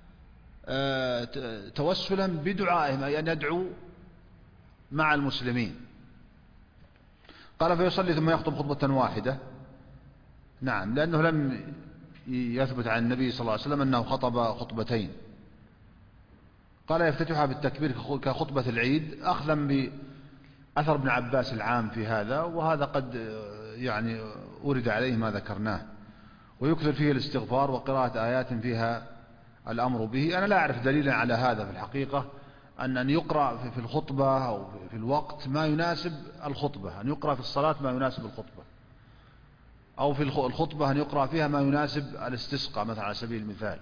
توسلا بدعائهم، أي أن يدعو مع المسلمين. قال فيصلي ثم يخطب خطبة واحدة. نعم، لأنه لم يثبت عن النبي صلى الله عليه وسلم أنه خطب خطبتين. قال يفتتحها بالتكبير كخطبة العيد، أخذا بأثر ابن عباس العام في هذا، وهذا قد يعني أورد عليه ما ذكرناه. ويكثر فيه الاستغفار وقراءة آيات فيها الأمر به. أنا لا أعرف دليلا على هذا في الحقيقة، أن أن يقرأ في الخطبة أو في الوقت ما يناسب الخطبة، أن يقرأ في الصلاة ما يناسب الخطبة، أو في الخطبة أن يقرأ فيها ما يناسب الاستسقاء مثلا على سبيل المثال،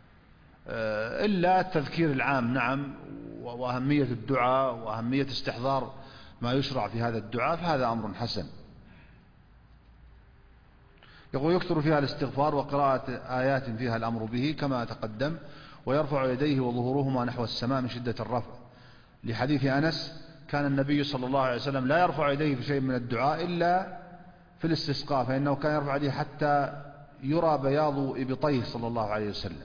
إلا التذكير العام. نعم، وأهمية الدعاء وأهمية استحضار ما يشرع في هذا الدعاء، فهذا أمر حسن. يقول يكثر فيها الاستغفار وقراءة آيات فيها الأمر به كما تقدم، ويرفع يديه وظهورهما نحو السماء من شدة الرفع، لحديث أنس كان النبي صلى الله عليه وسلم لا يرفع يديه في شيء من الدعاء إلا في الاستسقاء، فإنه كان يرفع يديه حتى يرى بياض إبطيه صلى الله عليه وسلم.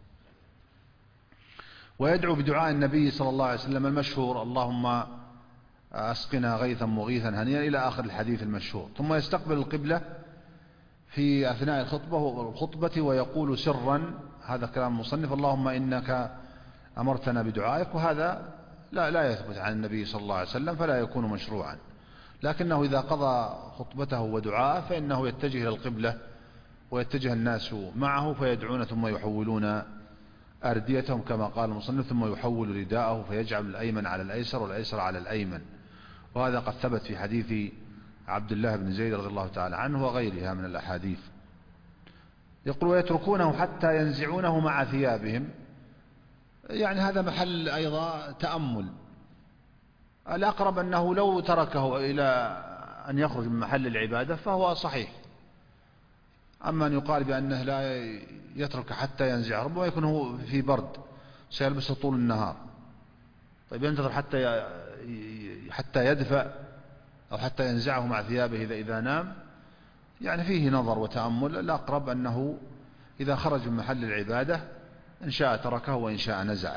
ويدعو بدعاء النبي صلى الله عليه وسلم المشهور: اللهم أسقنا غيثا مغيثا هنيئا، إلى آخر الحديث المشهور. ثم يستقبل القبلة في أثناء الخطبة الخطبة ويقول سرا، هذا كلام المصنف: اللهم إنك أمرتنا بدعائك. وهذا لا لا يثبت عن النبي صلى الله عليه وسلم، فلا يكون مشروعا. لكنه إذا قضى خطبته ودعاءه فإنه يتجه إلى القبلة ويتجه الناس معه فيدعون، ثم يحولون أرديتهم كما قال المصنف، ثم يحول رداءه فيجعل الأيمن على الأيسر والأيسر على الأيمن. وهذا قد ثبت في حديث عبد الله بن زيد رضي الله تعالى عنه وغيرها من الأحاديث. يقول ويتركونه حتى ينزعونه مع ثيابهم، يعني هذا محل أيضا تأمل. الأقرب أنه لو تركه إلى أن يخرج من محل العبادة فهو صحيح. أما أن يقال بأنه لا يترك حتى ينزع، ربما يكون هو في برد سيلبسه طول النهار، طيب ينتظر حتى حتى يدفأ أو حتى ينزعه مع ثيابه إذا إذا نام، يعني فيه نظر وتأمل. الأقرب أنه إذا خرج من محل العبادة إن شاء تركه وإن شاء نزعه.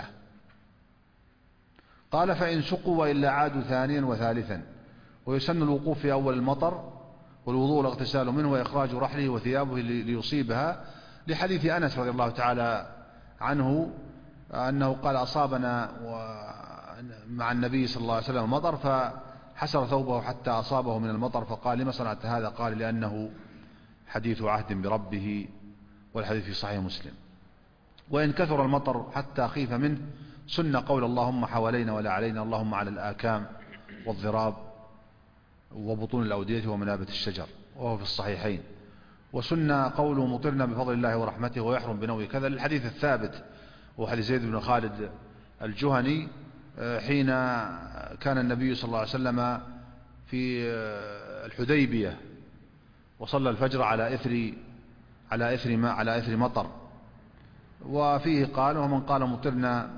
قال فإن سقوا وإلا عادوا ثانيا وثالثا. ويسن الوقوف في أول المطر والوضوء والاغتسال منه وإخراج رحله وثيابه ليصيبها، لحديث أنس رضي الله تعالى عنه أنه قال أصابنا مع النبي صلى الله عليه وسلم المطر فحسر ثوبه حتى أصابه من المطر، فقال لما صنعت هذا؟ قال لأنه حديث عهد بربه، والحديث في صحيح مسلم. وإن كثر المطر حتى خيف منه سن قول اللهم حوالينا ولا علينا، اللهم على الآكام والضراب وبطون الأودية ومنابت الشجر، وهو في الصحيحين. وسن قوله مطرنا بفضل الله ورحمته ويحرم بنوء كذا، الحديث الثابت وحديث زيد بن خالد الجهني حين كان النبي صلى الله عليه وسلم في الحديبية وصلى الفجر على إثر على إثر ما على إثر مطر، وفيه قال ومن قال مطرنا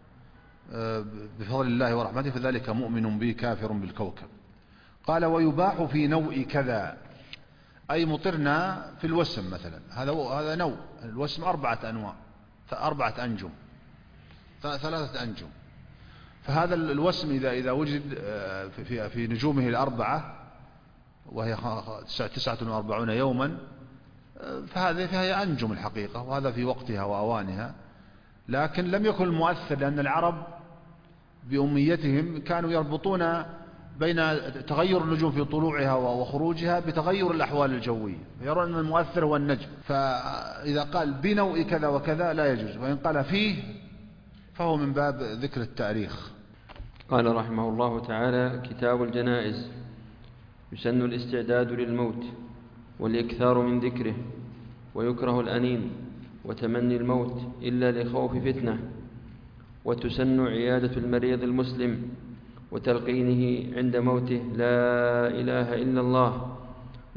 بفضل الله ورحمته فذلك مؤمن به كافر بالكوكب. قال ويباح في نوء كذا، أي مطرنا في الوسم مثلا، هذا هذا نوء، الوسم أربعة أنواع، أربعة أنجم، ثلاثة أنجم. فهذا الوسم إذا إذا وجد في في نجومه الأربعة وهي تسعة وأربعون يوما، فهذه فهي أنجم الحقيقة، وهذا في وقتها وأوانها. لكن لم يكن المؤثر، لأن العرب بأميتهم كانوا يربطون بين تغير النجوم في طلوعها وخروجها بتغير الأحوال الجوية، يرون أن المؤثر هو النجم. فإذا قال بنوء كذا وكذا لا يجوز، وإن قال فيه فهو من باب ذكر التاريخ. قال رحمه الله تعالى: كتاب الجنائز. يسن الاستعداد للموت والإكثار من ذكره، ويكره الأنين وتمني الموت إلا لخوف فتنة، وتسن عيادة المريض المسلم وتلقينه عند موته لا إله إلا الله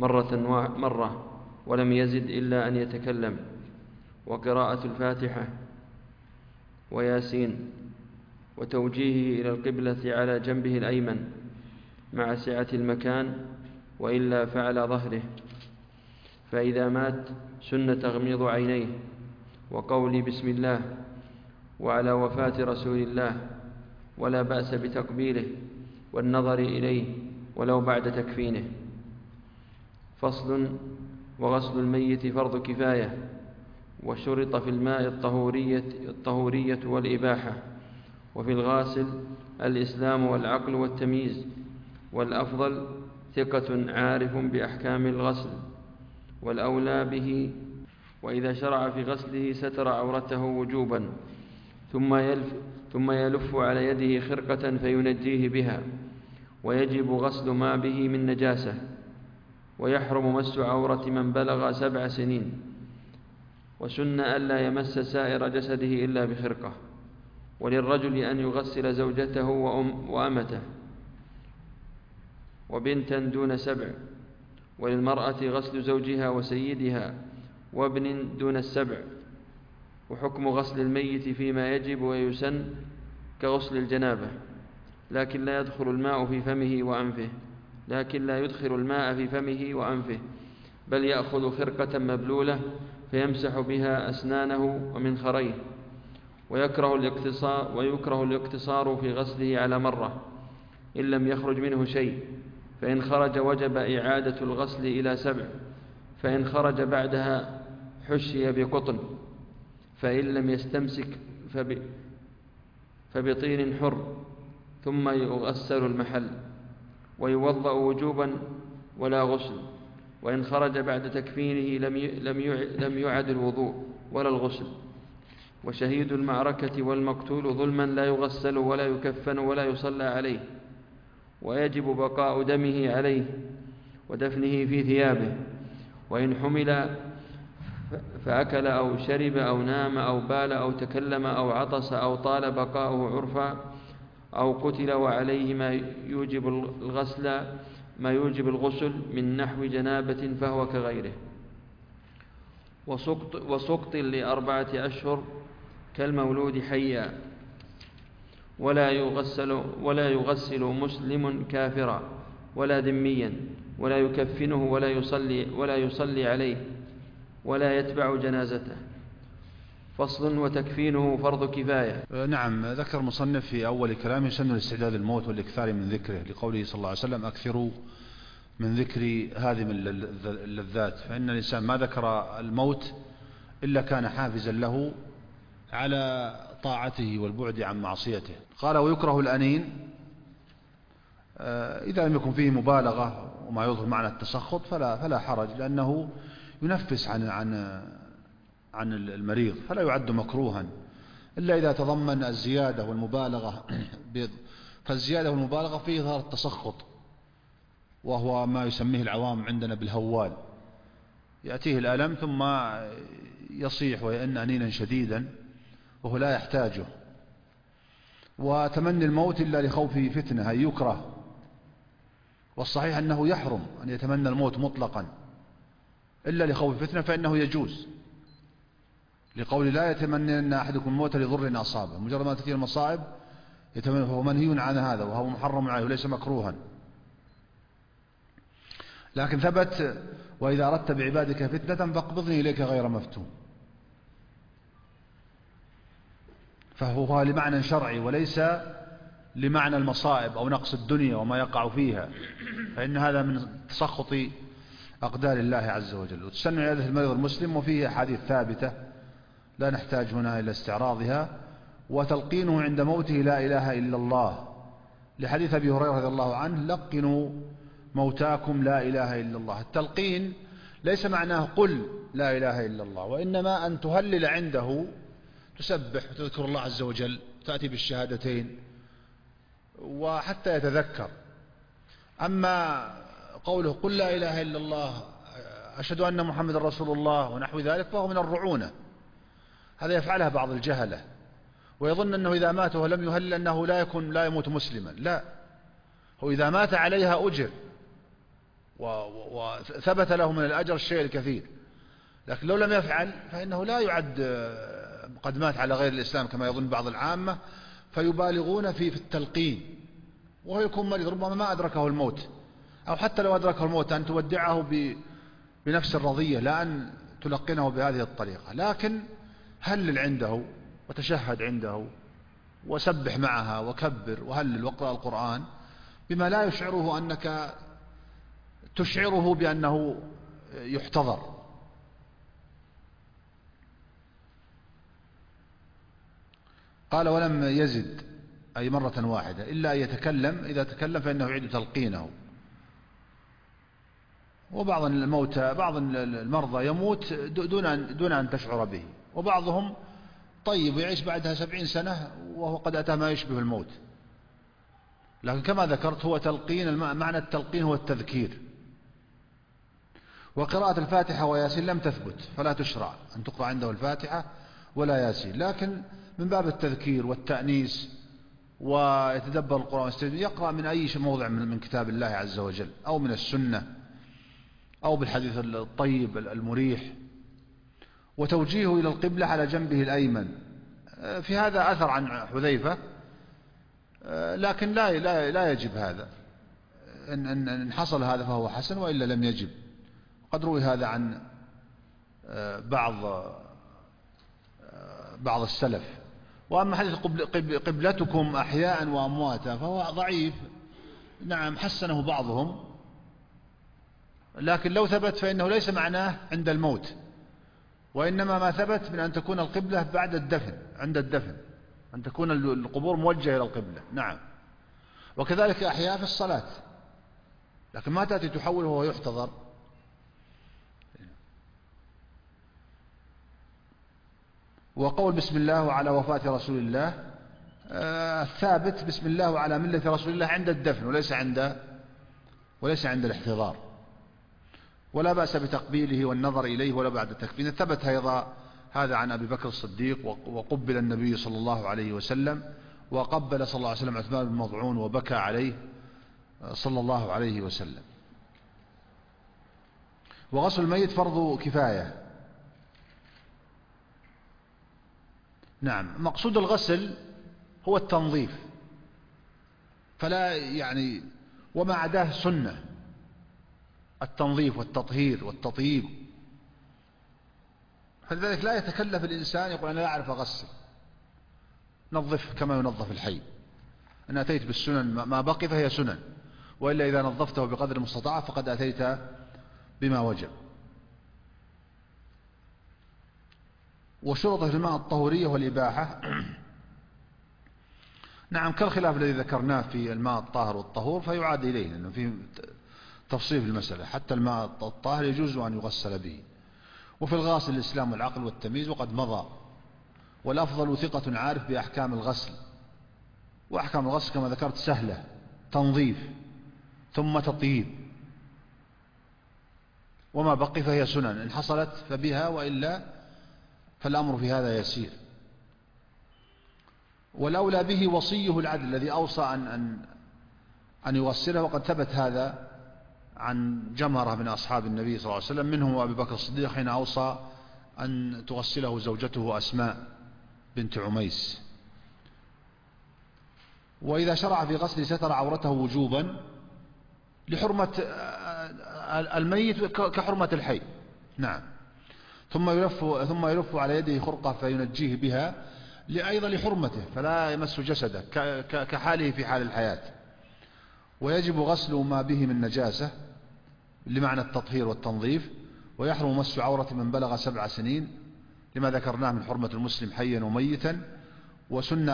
مرة, مرة ولم يزد إلا أن يتكلم، وقراءة الفاتحة وياسين، وتوجيهه إلى القبلة على جنبه الأيمن مع سعة المكان، وإلا فعلى ظهره. فإذا مات سن تغميض عينيه وقول بسم الله وعلى وفاة رسول الله، ولا بأس بتقبيله والنظر إليه ولو بعد تكفينه. فصل: وغسل الميت فرض كفاية، وشرط في الماء الطهورية, الطهورية والإباحة، وفي الغاسل الإسلام والعقل والتمييز، والأفضل ثقة عارف بأحكام الغسل، والأولى به. وإذا شرع في غسله ستر عورته وجوبا، ثم يلف, ثم يلف على يده خرقة فينجيه بها، ويجب غسل ما به من نجاسة، ويحرم مس عورة من بلغ سبع سنين، وسن ألا يمس سائر جسده إلا بخرقة. وللرجل أن يغسل زوجته وأم وأمته وبنتا دون سبع، وللمرأة غسل زوجها وسيدها وابن دون السبع. وحكم غسل الميت فيما يجب ويسن كغسل الجنابة، لكن لا يدخل الماء في فمه وأنفه لكن لا يدخل الماء في فمه وأنفه بل يأخذ خرقة مبلولة فيمسح بها أسنانه ومنخريه. ويكره الاقتصار, ويكره الاقتصار في غسله على مرة إن لم يخرج منه شيء، فإن خرج وجب إعادة الغسل إلى سبع، فإن خرج بعدها حشي بقطن، فإن لم يستمسك فب... فبطين حر، ثم يغسل المحل ويوضأ وجوبا ولا غسل. وإن خرج بعد تكفينه لم, ي... لم, ي... لم يعد الوضوء ولا الغسل. وشهيد المعركة والمقتول ظلما لا يغسل ولا يكفن ولا يصلى عليه، ويجب بقاء دمه عليه ودفنه في ثيابه. وإن حمل فأكل أو شرب أو نام أو بال أو تكلم أو عطس أو طال بقاؤه عرفا أو قتل وعليه ما يوجب الغسل ما يوجب الغسل من نحو جنابة فهو كغيره. وسقط, وسقط لأربعة أشهر كالمولود حيا، ولا يغسل, ولا يغسل مسلم كافرا ولا ذميا، ولا يكفنه ولا يصلي, ولا يصلي عليه ولا يتبع جنازته. فصل: وتكفينه فرض كفاية. نعم، ذكر مصنف في أول كلامه سن الاستعداد للموت والإكثار من ذكره، لقوله صلى الله عليه وسلم: أكثروا من ذكر هذه من اللذات، فإن الإنسان ما ذكر الموت إلا كان حافزا له على طاعته والبعد عن معصيته. قال: ويكره الأنين إذا لم يكن فيه مبالغة وما يظهر معنى التسخط فلا, فلا حرج، لأنه ينفس عن, عن, عن المريض، فلا يعد مكروها إلا إذا تضمن الزيادة والمبالغة. فالزيادة والمبالغة فيه ظهر التسخط، وهو ما يسميه العوام عندنا بالهوال، يأتيه الألم ثم يصيح ويئن أنينا شديدا وهو لا يحتاجه. وتمني الموت إلا لخوف فتنة أي يكره، والصحيح أنه يحرم أن يتمنى الموت مطلقا إلا لخوف فتنة، فإنه يجوز، لقول لا يتمنى أن أحدكم الموت لضر أصابه. مجرد ما تأتي المصائب يتمنى، فهو منهي عن هذا وهو محرم عليه وليس مكروها. لكن ثبت: وإذا أردت بعبادك فتنة فاقبضني إليك غير مفتون، فهو لمعنى شرعي وليس لمعنى المصائب أو نقص الدنيا وما يقع فيها، فإن هذا من تسخط أقدار الله عز وجل. وتسن عيادة المريض المسلم، وفيه أحاديث ثابتة لا نحتاج هنا إلى استعراضها. وتلقينه عند موته لا إله إلا الله، لحديث أبي هريرة رضي الله عنه: لقنوا موتاكم لا إله إلا الله. التلقين ليس معناه قل لا إله إلا الله، وإنما أن تهلل عنده، تسبح وتذكر الله عز وجل، تأتي بالشهادتين وحتى يتذكر. أما قوله قل لا إله إلا الله أشهد أن محمد رسول الله ونحو ذلك فهو من الرعونة، هذا يفعلها بعض الجهلة، ويظن أنه إذا مات ولم يهلل أنه لا يكون لا يموت مسلما. لا، هو إذا مات عليها أجر، وثبت له من الأجر الشيء الكثير. لكن لو لم يفعل فإنه لا يعد قد مات على غير الإسلام كما يظن بعض العامة، فيبالغون في في التلقين، وهو يكون مريض ربما ما أدركه الموت، أو حتى لو أدركه الموت أن تودعه بنفس الرضية، لا أن تلقنه بهذه الطريقة. لكن هلل عنده وتشهد عنده وسبح معها وكبر وهلل واقرأ القرآن بما لا يشعره أنك تشعره بأنه يحتضر. قال ولم يزد أي مرة واحدة إلا أن يتكلم، إذا تكلم فإنه يعيد تلقينه. وبعض الموتى بعض المرضى يموت دون دون أن تشعر به، وبعضهم طيب يعيش بعدها سبعين سنة وهو قد أتى ما يشبه الموت. لكن كما ذكرت هو تلقين، معنى التلقين هو التذكير. وقراءة الفاتحة وياسين لم تثبت فلا تشرع أن تقرأ عنده الفاتحة ولا ياسين، لكن من باب التذكير والتأنيس ويتدبر القرآن، يقرأ من أي موضع من كتاب الله عز وجل أو من السنة أو بالحديث الطيب المريح. وتوجيهه إلى القبلة على جنبه الأيمن، في هذا أثر عن حذيفة، لكن لا لا لا يجب هذا. إن إن حصل هذا فهو حسن، وإلا لم يجب. قد روي هذا عن بعض بعض السلف. وأما حديث قبلتكم أحياء وأمواتا فهو ضعيف، نعم حسنه بعضهم، لكن لو ثبت فإنه ليس معناه عند الموت، وإنما ما ثبت من أن تكون القبلة بعد الدفن، عند الدفن أن تكون القبور موجهة إلى القبلة. نعم. وكذلك أحياء في الصلاة، لكن ما تأتي تحول وهو يحتضر. وقول بسم الله على وفاة رسول الله الثابت بسم الله على ملة رسول الله عند الدفن، وليس عند وليس عند الاحتضار. ولا بأس بتقبيله والنظر إليه ولا بعد التكفين. ثبت أيضا هذا عن أبي بكر الصديق، وقبل النبي صلى الله عليه وسلم، وقبل صلى الله عليه وسلم عثمان بن مضعون وبكى عليه صلى الله عليه وسلم. وغسل الميت فرض كفاية. نعم. مقصود الغسل هو التنظيف، فلا يعني وما عداه سنة، التنظيف والتطهير والتطييب. فلذلك لا يتكلف الإنسان يقول أنا لا أعرف أغسل، نظف كما ينظف الحي. أن أتيت بالسنن ما بقي فهي سنن، وإلا إذا نظفته بقدر المستطاع فقد أتيت بما وجب. وشرطه في الماء الطهورية والإباحة. نعم كالخلاف الذي ذكرناه في الماء الطاهر والطهور، فيعاد إليه لأنه فيه تفصيل في المسألة. حتى الماء الطاهر يجوز أن يغسل به. وفي الغاسل الإسلام والعقل والتمييز وقد مضى. والأفضل ثقة عارف بأحكام الغسل. وأحكام الغسل كما ذكرت سهلة، تنظيف ثم تطيب، وما بقي فهي سنن، إن حصلت فبها وإلا فالأمر في هذا يسير. والأولى به وصيه العدل الذي أوصى أن, أن, أن يغسله، وقد ثبت هذا عن جمرة من أصحاب النبي صلى الله عليه وسلم، منهم أبي بكر الصديق حين أوصى أن تغسله زوجته أسماء بنت عميس. وإذا شرع في غسل ستر عورته وجوبا لحرمة الميت كحرمة الحي. نعم. ثم يلف ثم يلف على يده خرقة فينجيه بها أيضا لحرمته، فلا يمس جسده كحاله في حال الحياة. ويجب غسل ما به من نجاسة لمعنى التطهير والتنظيف. ويحرم مس عورة من بلغ سبع سنين لما ذكرناه من حرمة المسلم حيا وميتا. وسنة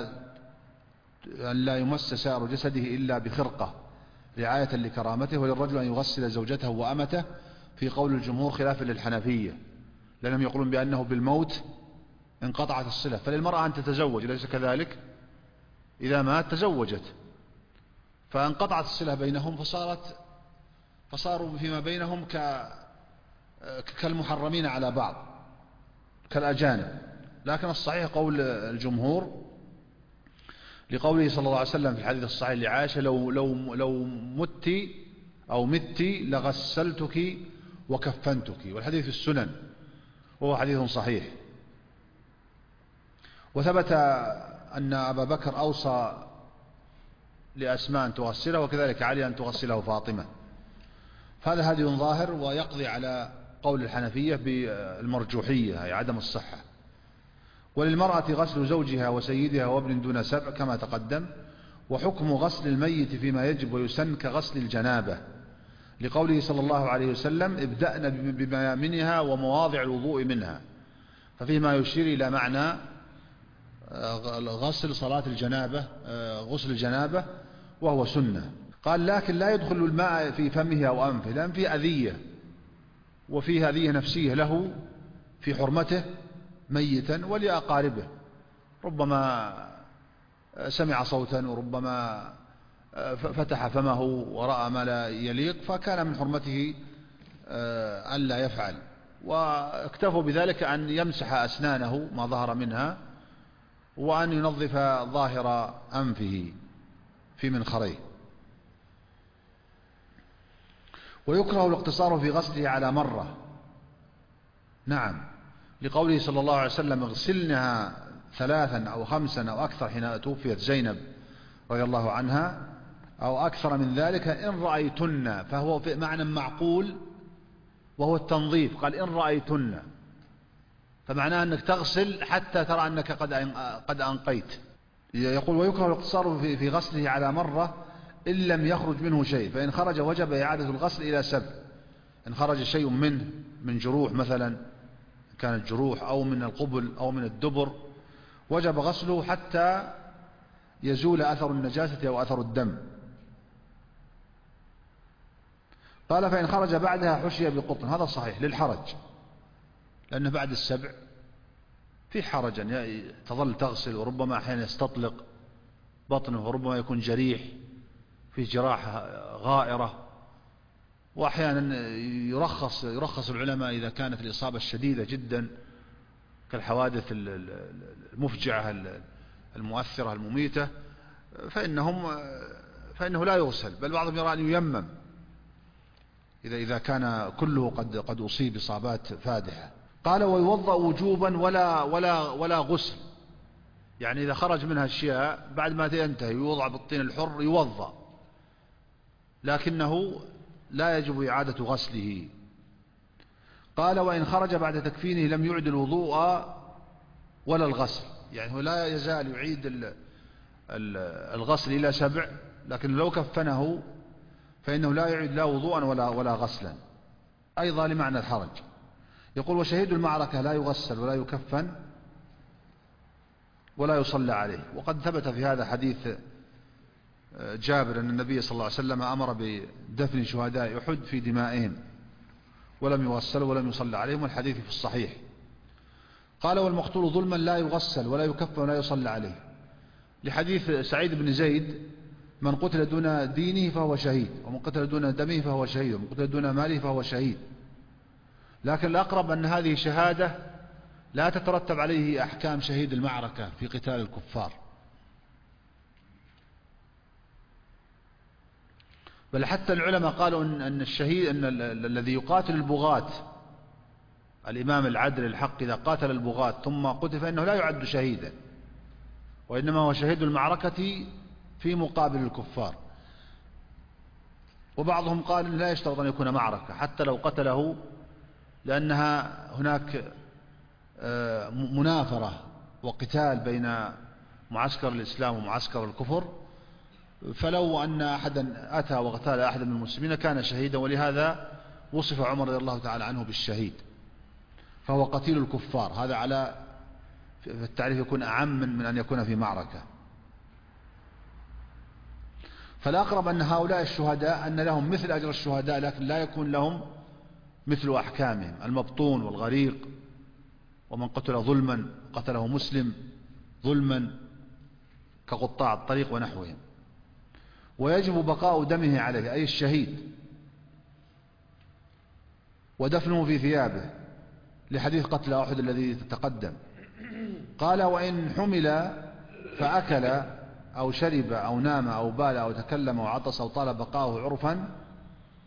أن لا يمس سائر جسده إلا بخرقة رعاية لكرامته. وللرجل أن يغسل زوجته وأمته في قول الجمهور خلافا للحنفية، لأنهم يقولون بأنه بالموت انقطعت الصلة. فللمرأة أن تتزوج، ليس كذلك؟ إذا مات تزوجت فانقطعت الصلة بينهم، فصارت فصاروا فيما بينهم كالمحرمين على بعض، كالأجانب. لكن الصحيح قول الجمهور لقوله صلى الله عليه وسلم في الحديث الصحيح لعائشة لو, لو, لو مت أو مت لغسلتك وكفنتك، والحديث في السنن وهو حديث صحيح. وثبت أن أبا بكر أوصى لأسماء أن تغسله، وكذلك علي أن تغسله فاطمة. فهذا هدي ظاهر ويقضي على قول الحنفية بالمرجوحية، أي عدم الصحة. وللمرأة غسل زوجها وسيدها وابن دون سبع كما تقدم. وحكم غسل الميت فيما يجب ويسن كغسل الجنابة، لقوله صلى الله عليه وسلم: ابدأنا بميامنها ومواضع الوضوء منها، ففيه ما يشير إلى معنى غسل صلاة الجنابة، غسل الجنابة، وهو سنة. قال: لكن لا يدخل الماء في فمه أو أنفه، لأن فيه أذية، وفيه أذية نفسية له في حرمته ميتا ولأقاربه، ربما سمع صوتا وربما فتح فمه ورأى ما لا يليق، فكان من حرمته أن لا يفعل. واكتفوا بذلك أن يمسح أسنانه ما ظهر منها، وأن ينظف ظاهر أنفه في منخريه. ويكره الاقتصار في غسله على مرة، نعم، لقوله صلى الله عليه وسلم: اغسلنها ثلاثا أو خمسا أو أكثر حين توفيت زينب رضي الله عنها، أو أكثر من ذلك إن رأيتن، فهو في معنى معقول وهو التنظيف. قال: إن رأيتن، فمعناه أنك تغسل حتى ترى أنك قد قد أنقيت. يقول: ويكره الاقتصار في غسله على مرة إن لم يخرج منه شيء، فإن خرج وجب إعادة الغسل إلى سبع. إن خرج شيء منه من جروح مثلا، كانت جروح أو من القبل أو من الدبر، وجب غسله حتى يزول أثر النجاسة أو أثر الدم. قال: فإن خرج بعدها حشي بقطن، هذا صحيح للحرج، لأنه بعد السبع في حرج أن تظل تغسل، وربما أحيانا يستطلق بطنه، وربما يكون جريح في جراحة غائرة. وأحيانا يرخص يرخص العلماء إذا كانت الإصابة الشديدة جدا كالحوادث المفجعة المؤثرة المميتة، فإنهم فإنه لا يغسل، بل بعضهم يرى أن ييمم إذا إذا كان كله قد قد أصيب إصابات فادحة. قال: ويوضأ وجوبا ولا ولا ولا غسل، يعني إذا خرج منها أشياء بعد ما ينتهي يوضع بالطين الحر يوضأ، لكنه لا يجب إعادة غسله. قال: وإن خرج بعد تكفينه لم يعد الوضوء ولا الغسل، يعني هو لا يزال يعيد الغسل إلى سبع، لكن لو كفنه فإنه لا يعيد لا وضوءا ولا ولا غسلا، أيضا لمعنى الحرج. يقول: وشهيد المعركة لا يغسل ولا يكفن ولا يصلى عليه. وقد ثبت في هذا حديث جابر أن النبي صلى الله عليه وسلم أمر بدفن شهداء أحد في دمائهم ولم يغسلوا ولم يصلى عليهم، والحديث في الصحيح. قال: والمقتول ظلما لا يغسل ولا يكفن ولا يصلى عليه، لحديث سعيد بن زيد: من قتل دون دينه فهو شهيد، ومن قتل دون دمه فهو شهيد، ومن قتل دون ماله فهو شهيد. لكن الأقرب أن هذه شهادة لا تترتب عليه أحكام شهيد المعركة في قتال الكفار، بل حتى العلماء قالوا أن الشهيد أن الذي يقاتل البغاة، الإمام العدل الحق، إذا قاتل البغاة ثم قتل فإنه لا يعد شهيدا، وإنما هو شهيد المعركة في مقابل الكفار. وبعضهم قال لا يشترط أن يكون معركة حتى لو قتله، لأنها هناك منافرة وقتال بين معسكر الإسلام ومعسكر الكفر، فلو أن أحدا أتى وقتال أحدا من المسلمين كان شهيدا، ولهذا وصف عمر رضي الله تعالى عنه بالشهيد، فهو قتيل الكفار. هذا على في التعريف يكون أعم من أن يكون في معركة. فالأقرب أن هؤلاء الشهداء أن لهم مثل أجر الشهداء، لكن لا يكون لهم مثل أحكامهم: المبطون والغريق، ومن قتل ظلما قتله مسلم ظلما كقطاع الطريق ونحوهم. ويجب بقاء دمه عليه، أي الشهيد، ودفنه في ثيابه، لحديث قتل أحد الذي تقدم. قال: وإن حمل فأكل أو شرب أو نام أو بال أو تكلم أو عطس أو طال بقاؤه عرفا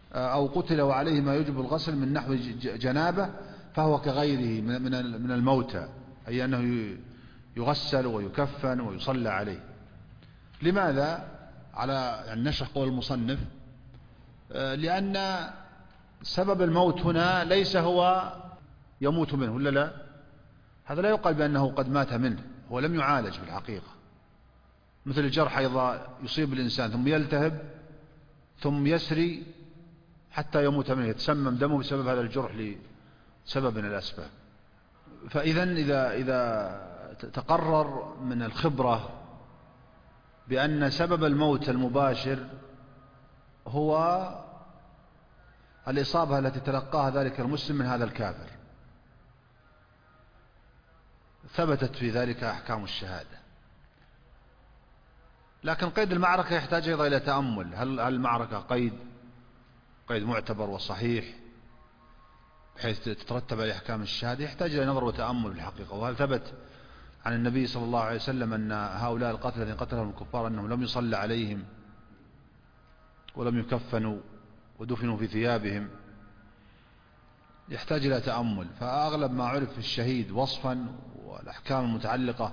أو قتل وعليه ما يجب الغسل من نحو جنابه فهو كغيره من الموتى، أي أنه يغسل ويكفن ويصلى عليه. لماذا على يعني نشرح قول المصنف؟ لأن سبب الموت هنا ليس هو يموت منه ولا لا، هذا لا يقال بأنه قد مات منه، هو لم يعالج في الحقيقة، مثل الجرح أيضا يصيب الإنسان ثم يلتهب ثم يسري حتى يموت منه، يتسمم دمه بسبب هذا الجرح لسبب من الأسباب. فإذا إذا إذا تقرر من الخبرة بأن سبب الموت المباشر هو الإصابة التي تلقاها ذلك المسلم من هذا الكافر، ثبتت في ذلك أحكام الشهادة. لكن قيد المعركة يحتاج أيضا إلى تأمل، هل المعركة قيد قيد معتبر وصحيح بحيث تترتب على أحكام الشهادة؟ يحتاج إلى نظر وتأمل في الحقيقة. وهل ثبت عن النبي صلى الله عليه وسلم أن هؤلاء القتلى الذين قتلهم الكفار أنهم لم يصلى عليهم ولم يكفنوا ودفنوا في ثيابهم؟ يحتاج إلى تأمل. فأغلب ما عرف في الشهيد وصفا والأحكام المتعلقة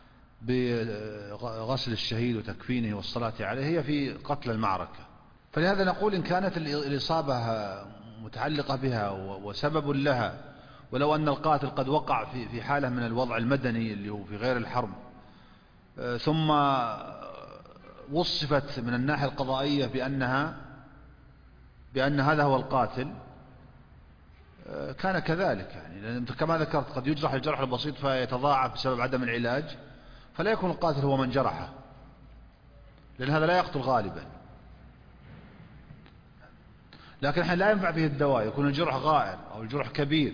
بغسل الشهيد وتكفينه والصلاة عليه هي في قتل المعركة. فلهذا نقول إن كانت الإصابة متعلقة بها وسبب لها، ولو أن القاتل قد وقع في حالة من الوضع المدني اللي هو في غير الحرب، ثم وصفت من الناحية القضائية بأنها بأن هذا هو القاتل، كان كذلك. يعني كما ذكرت قد يجرح الجرح البسيط فيتضاعف بسبب عدم العلاج، فلا يكون القاتل هو من جرحه، لأن هذا لا يقتل غالبا. لكن حين لا ينفع فيه الدواء، يكون الجرح غائر أو الجرح كبير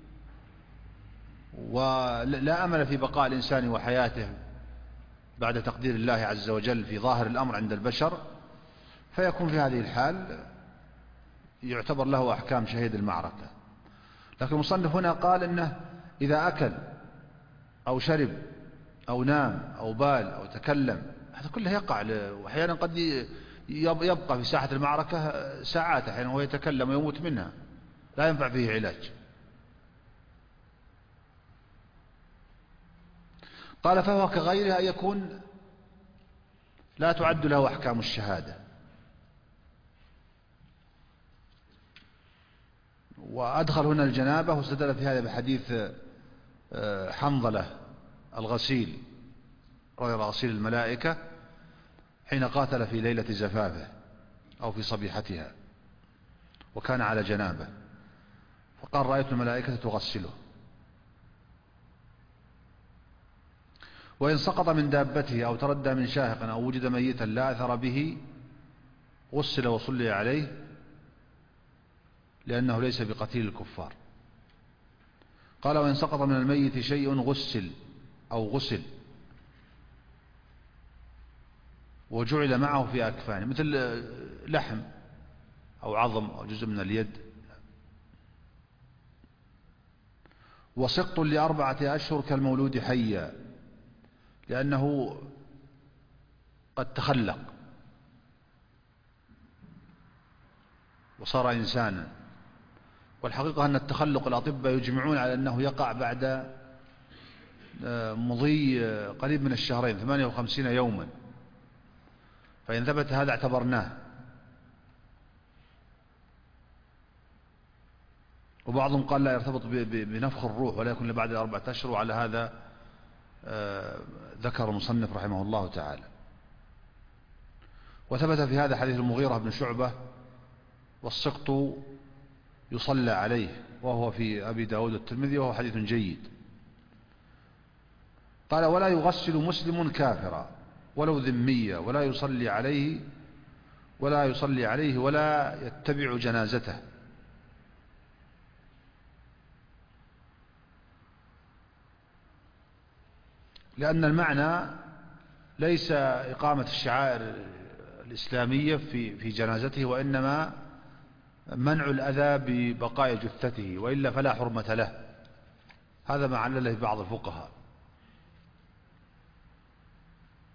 ولا أمل في بقاء الإنسان وحياته بعد تقدير الله عز وجل في ظاهر الأمر عند البشر، فيكون في هذه الحال يعتبر له أحكام شهيد المعركة. لكن المصنف هنا قال إنه إذا أكل أو شرب أو نام أو بال أو تكلم، هذا كله يقع، وأحيانا قد يبقى في ساحة المعركة ساعات أحيانا وهو يتكلم ويموت منها، لا ينفع فيه علاج. قال فهو كغيرها أن يكون لا تعد له أحكام الشهادة. وأدخل هنا الجنابة واستدل في هذا بحديث حنظلة الغسيل رضي الله غسيل الملائكة حين قاتل في ليلة زفافه أو في صبيحتها وكان على جنابه، فقال رأيت الملائكة تغسله. وإن سقط من دابته أو تردى من شاهق أو وجد ميتا لا أثر به غسل وصلي عليه لأنه ليس بقتيل الكفار. قال وإن سقط من الميت شيء غسل أو غسل وجعل معه في أكفانه، مثل لحم أو عظم أو جزء من اليد. وسقط لأربعة أشهر كالمولود حيا، لأنه قد تخلق وصار إنسانا. والحقيقة أن التخلق الأطباء يجمعون على أنه يقع بعد مضي قريب من الشهرين، ثمانية وخمسين يوما، فإن ثبت هذا اعتبرناه. وبعضهم قال لا يرتبط بنفخ الروح ولا يكون بعد أربعة أشهر، وعلى هذا ذكر المصنف رحمه الله تعالى. وثبت في هذا حديث المغيرة بن شعبة والسقط يصلى عليه، وهو في أبي داود والترمذي، وهو حديث جيد. قال ولا يغسل مسلم كافرا ولو ذميا ولا يصلي عليه ولا يصلي عليه ولا يتبع جنازته. لأن المعنى ليس إقامة الشعائر الإسلامية في في جنازته، وإنما منع الأذى ببقاء جثته، وإلا فلا حرمة له. هذا ما علله بعض الفقهاء.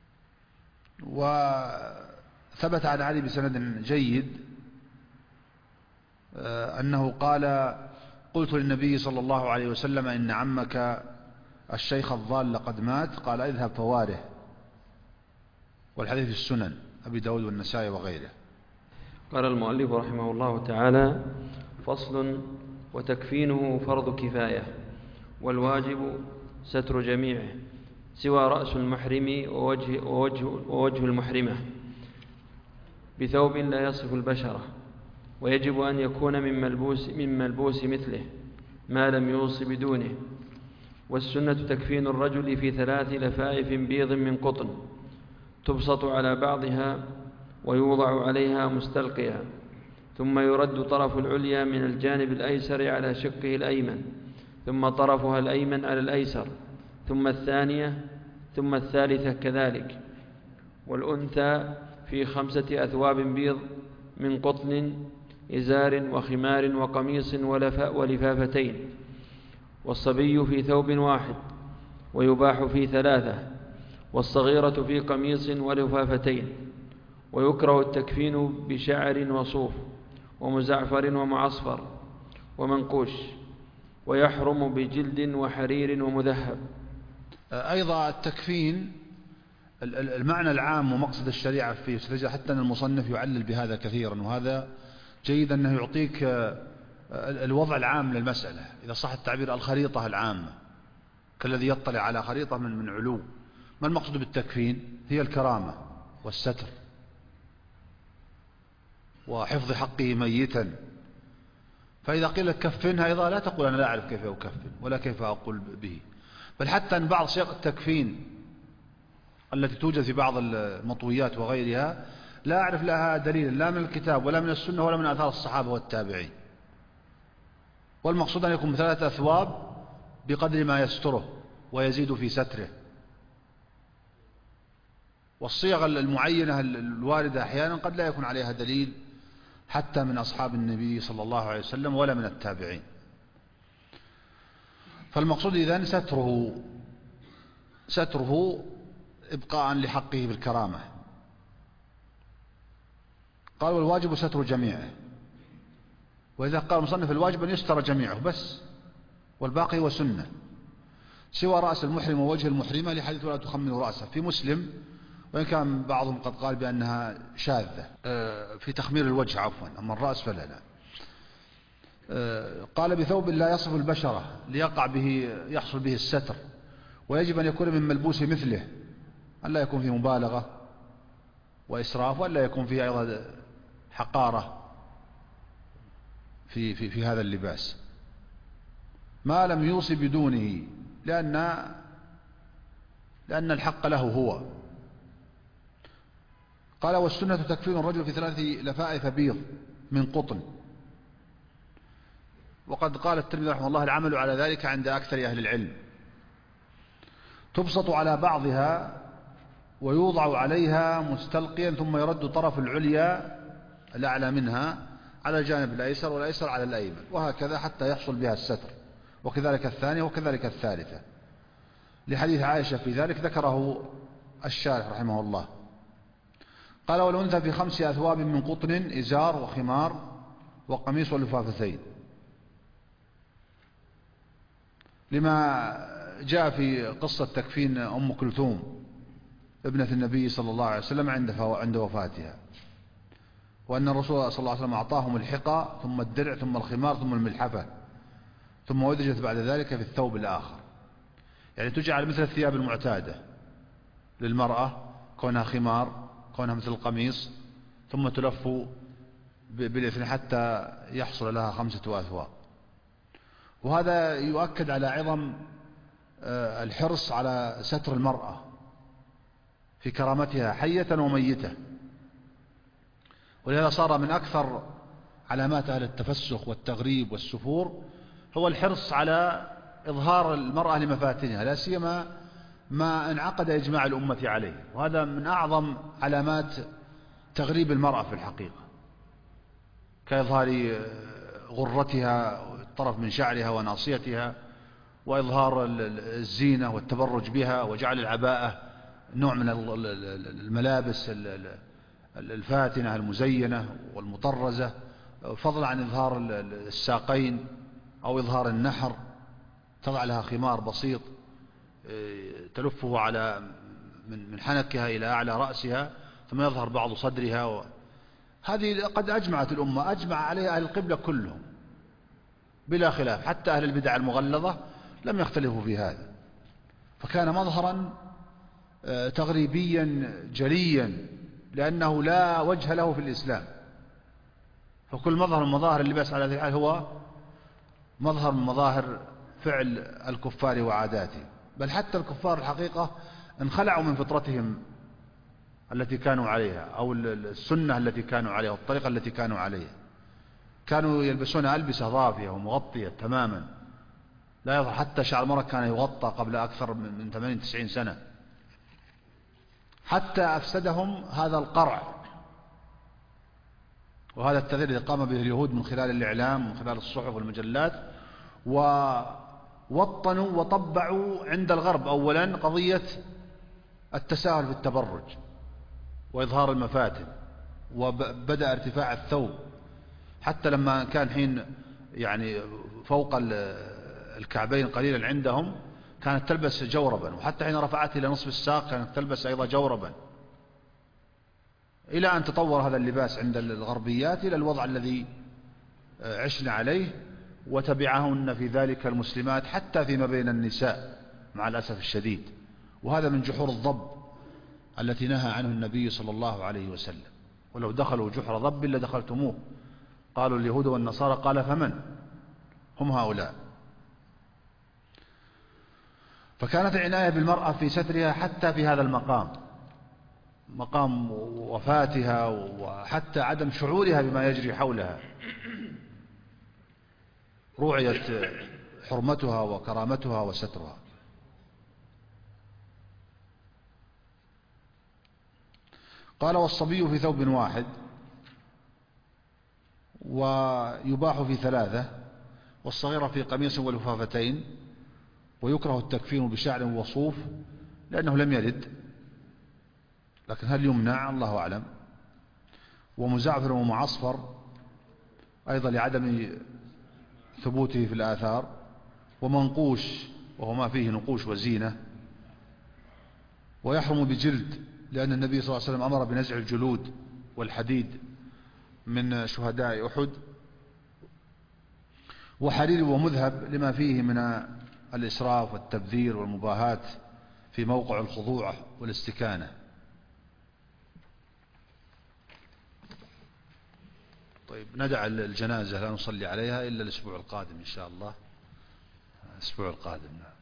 وثبت عن علي بسند جيد أنه قال: قلت للنبي صلى الله عليه وسلم: إن عمك الشيخ الضال قد مات. قال: اذهب فواره. والحديث في السنن أبي داود والنسائي وغيره. قال المؤلف رحمه الله تعالى: فصل: وتكفينه فرض كفاية، والواجب ستر جميعه سوى رأس المحرم ووجه, ووجه, ووجه المحرمة بثوب لا يصف البشرة، ويجب أن يكون من ملبوس, من ملبوس مثله ما لم يوص بدونه. والسنة تكفين الرجل في ثلاث لفائف بيض من قطن تبسط على بعضها ويوضع عليها مستلقيا، ثم يرد طرف العليا من الجانب الأيسر على شقه الأيمن، ثم طرفها الأيمن على الأيسر، ثم الثانية، ثم الثالثة كذلك. والأنثى في خمسة أثواب بيض من قطن إزار وخمار وقميص ولفافتين. والصبي في ثوب واحد ويباح في ثلاثة، والصغيرة في قميص ولفافتين. ويكره التكفين بشعر وصوف ومزعفر ومعصفر ومنقوش، ويحرم بجلد وحرير ومذهب. أيضا التكفين المعنى العام ومقصد الشريعة فيه، حتى أن المصنف يعلل بهذا كثيرا، وهذا جيد أنه يعطيك الوضع العام للمسألة، إذا صح التعبير الخريطة العامة، كالذي يطلع على خريطة من من علو. ما المقصود بالتكفين؟ هي الكرامة والستر وحفظ حقه ميتا. فإذا قيل لك كفنها أيضا لا تقول أنا لا أعرف كيف أكفن ولا كيف أقول به، بل حتى أن بعض صيغ التكفين التي توجد في بعض المطويات وغيرها لا أعرف لها دليل لا من الكتاب ولا من السنة ولا من آثار الصحابة والتابعين. والمقصود أن يكون ثلاثة أثواب بقدر ما يستره ويزيد في ستره. والصيغ المعينة الواردة أحيانا قد لا يكون عليها دليل حتى من أصحاب النبي صلى الله عليه وسلم ولا من التابعين. فالمقصود إذن ستره ستره إبقاء لحقه بالكرامة. قال: والواجب ستر جميعه. وإذا قال المصنف الواجب أن يستر جميعه بس، والباقي هو سنة، سوى رأس المحرم ووجه المحرمة، لحديث ولا تخمنوا رأسه في مسلم، وإن كان بعضهم قد قال بأنها شاذة في تخمير الوجه عفوا، أما الرأس فلا لا. قال: بثوب لا يصف البشرة ليقع به يحصل به الستر، ويجب أن يكون من ملبوس مثله، أن لا يكون فيه مبالغة وإسراف، وأن لا يكون فيه أيضا حقارة في, في, في هذا اللباس، ما لم يوصي بدونه، لأن, لأن الحق له هو. قال: والسنة تكفين الرجل في ثلاث لفائف بيض من قطن. وقد قال الترمذي رحمه الله: العمل على ذلك عند أكثر أهل العلم. تبسط على بعضها ويوضع عليها مستلقيا، ثم يرد طرف العليا الأعلى منها على الجانب الأيسر، والأيسر على الأيمن، وهكذا حتى يحصل بها الستر. وكذلك الثانية وكذلك الثالثة، لحديث عائشة في ذلك ذكره الشارح رحمه الله. قال: والأنثى في خمس أثواب من قطن إزار وخمار وقميص ولفافتين، لما جاء في قصة تكفين أم كلثوم ابنة النبي صلى الله عليه وسلم عند وفاتها، وأن الرسول صلى الله عليه وسلم أعطاهم الحقى ثم الدرع ثم الخمار ثم الملحفة، ثم ودجت بعد ذلك في الثوب الآخر، يعني تجعل مثل الثياب المعتادة للمرأة، كونها خمار، كونها مثل القميص، ثم تلف بالاثنين حتى يحصل لها خمسة أثواب. وهذا يؤكد على عظم الحرص على ستر المرأة في كرامتها حية وميتة. ولهذا صار من أكثر علامات أهل التفسخ والتغريب والسفور هو الحرص على إظهار المرأة لمفاتنها، لا سيما ما انعقد إجماع الأمة عليه. وهذا من أعظم علامات تغريب المرأة في الحقيقة، كإظهار غرتها، طرف من شعرها وناصيتها، وإظهار الزينة والتبرج بها، وجعل العباءة نوع من الملابس الفاتنة المزينة والمطرزة، فضلا عن إظهار الساقين أو إظهار النحر، تضع لها خمار بسيط تلفه على من حنكها إلى أعلى رأسها ثم يظهر بعض صدرها. هذه قد أجمعت الأمة، أجمع عليها أهل القبلة كلهم بلا خلاف، حتى أهل البدع المغلظة لم يختلفوا في هذا. فكان مظهرا تغريبيا جليا لأنه لا وجه له في الإسلام. فكل مظهر من مظاهر اللباس على هذه الحال هو مظهر من مظاهر فعل الكفار وعاداتهم، بل حتى الكفار الحقيقة انخلعوا من فطرتهم التي كانوا عليها أو السنة التي كانوا عليها والطريقة التي كانوا عليها. كانوا يلبسون ألبسة ضافية ومغطية تماما لا يظهر، حتى شعر المرأة كان يغطى قبل أكثر من ثمانين تسعين سنة. حتى أفسدهم هذا القرع وهذا التغيير الذي قام به اليهود من خلال الإعلام ومن خلال الصحف والمجلات، ووطنوا وطبعوا عند الغرب أولا قضية التساهل في التبرج وإظهار المفاتن، وبدأ ارتفاع الثوب حتى لما كان حين يعني فوق الكعبين قليلا عندهم كانت تلبس جوربا، وحتى حين رفعت إلى نصف الساق كانت تلبس أيضا جوربا، إلى أن تطور هذا اللباس عند الغربيات إلى الوضع الذي عشنا عليه، وتبعهن في ذلك المسلمات حتى فيما بين النساء مع الأسف الشديد. وهذا من جحور الضب التي نهى عنه النبي صلى الله عليه وسلم. ولو دخلوا جحر ضب لدخلتموه، قالوا اليهود والنصارى، قال فمن هم هؤلاء. فكانت العناية بالمرأة في سترها حتى في هذا المقام، مقام وفاتها وحتى عدم شعورها بما يجري حولها، رعيت حرمتها وكرامتها وسترها. قال والصبي في ثوب واحد، ويباح في ثلاثة، والصغيرة في قميص ولفافتين، ويكره التكفين بشعر وصوف لأنه لم يلد، لكن هل يمنع؟ الله أعلم. ومزعفر ومعصفر أيضا لعدم ثبوته في الآثار، ومنقوش وهو ما فيه نقوش وزينة. ويحرم بجلد لأن النبي صلى الله عليه وسلم أمر بنزع الجلود والحديد من شهداء أحد. وحرير ومذهب لما فيه من الإسراف والتبذير والمباهاة في موقع الخضوع والاستكانة. طيب ندع الجنازة لا نصلي عليها إلا الأسبوع القادم إن شاء الله، الأسبوع القادم.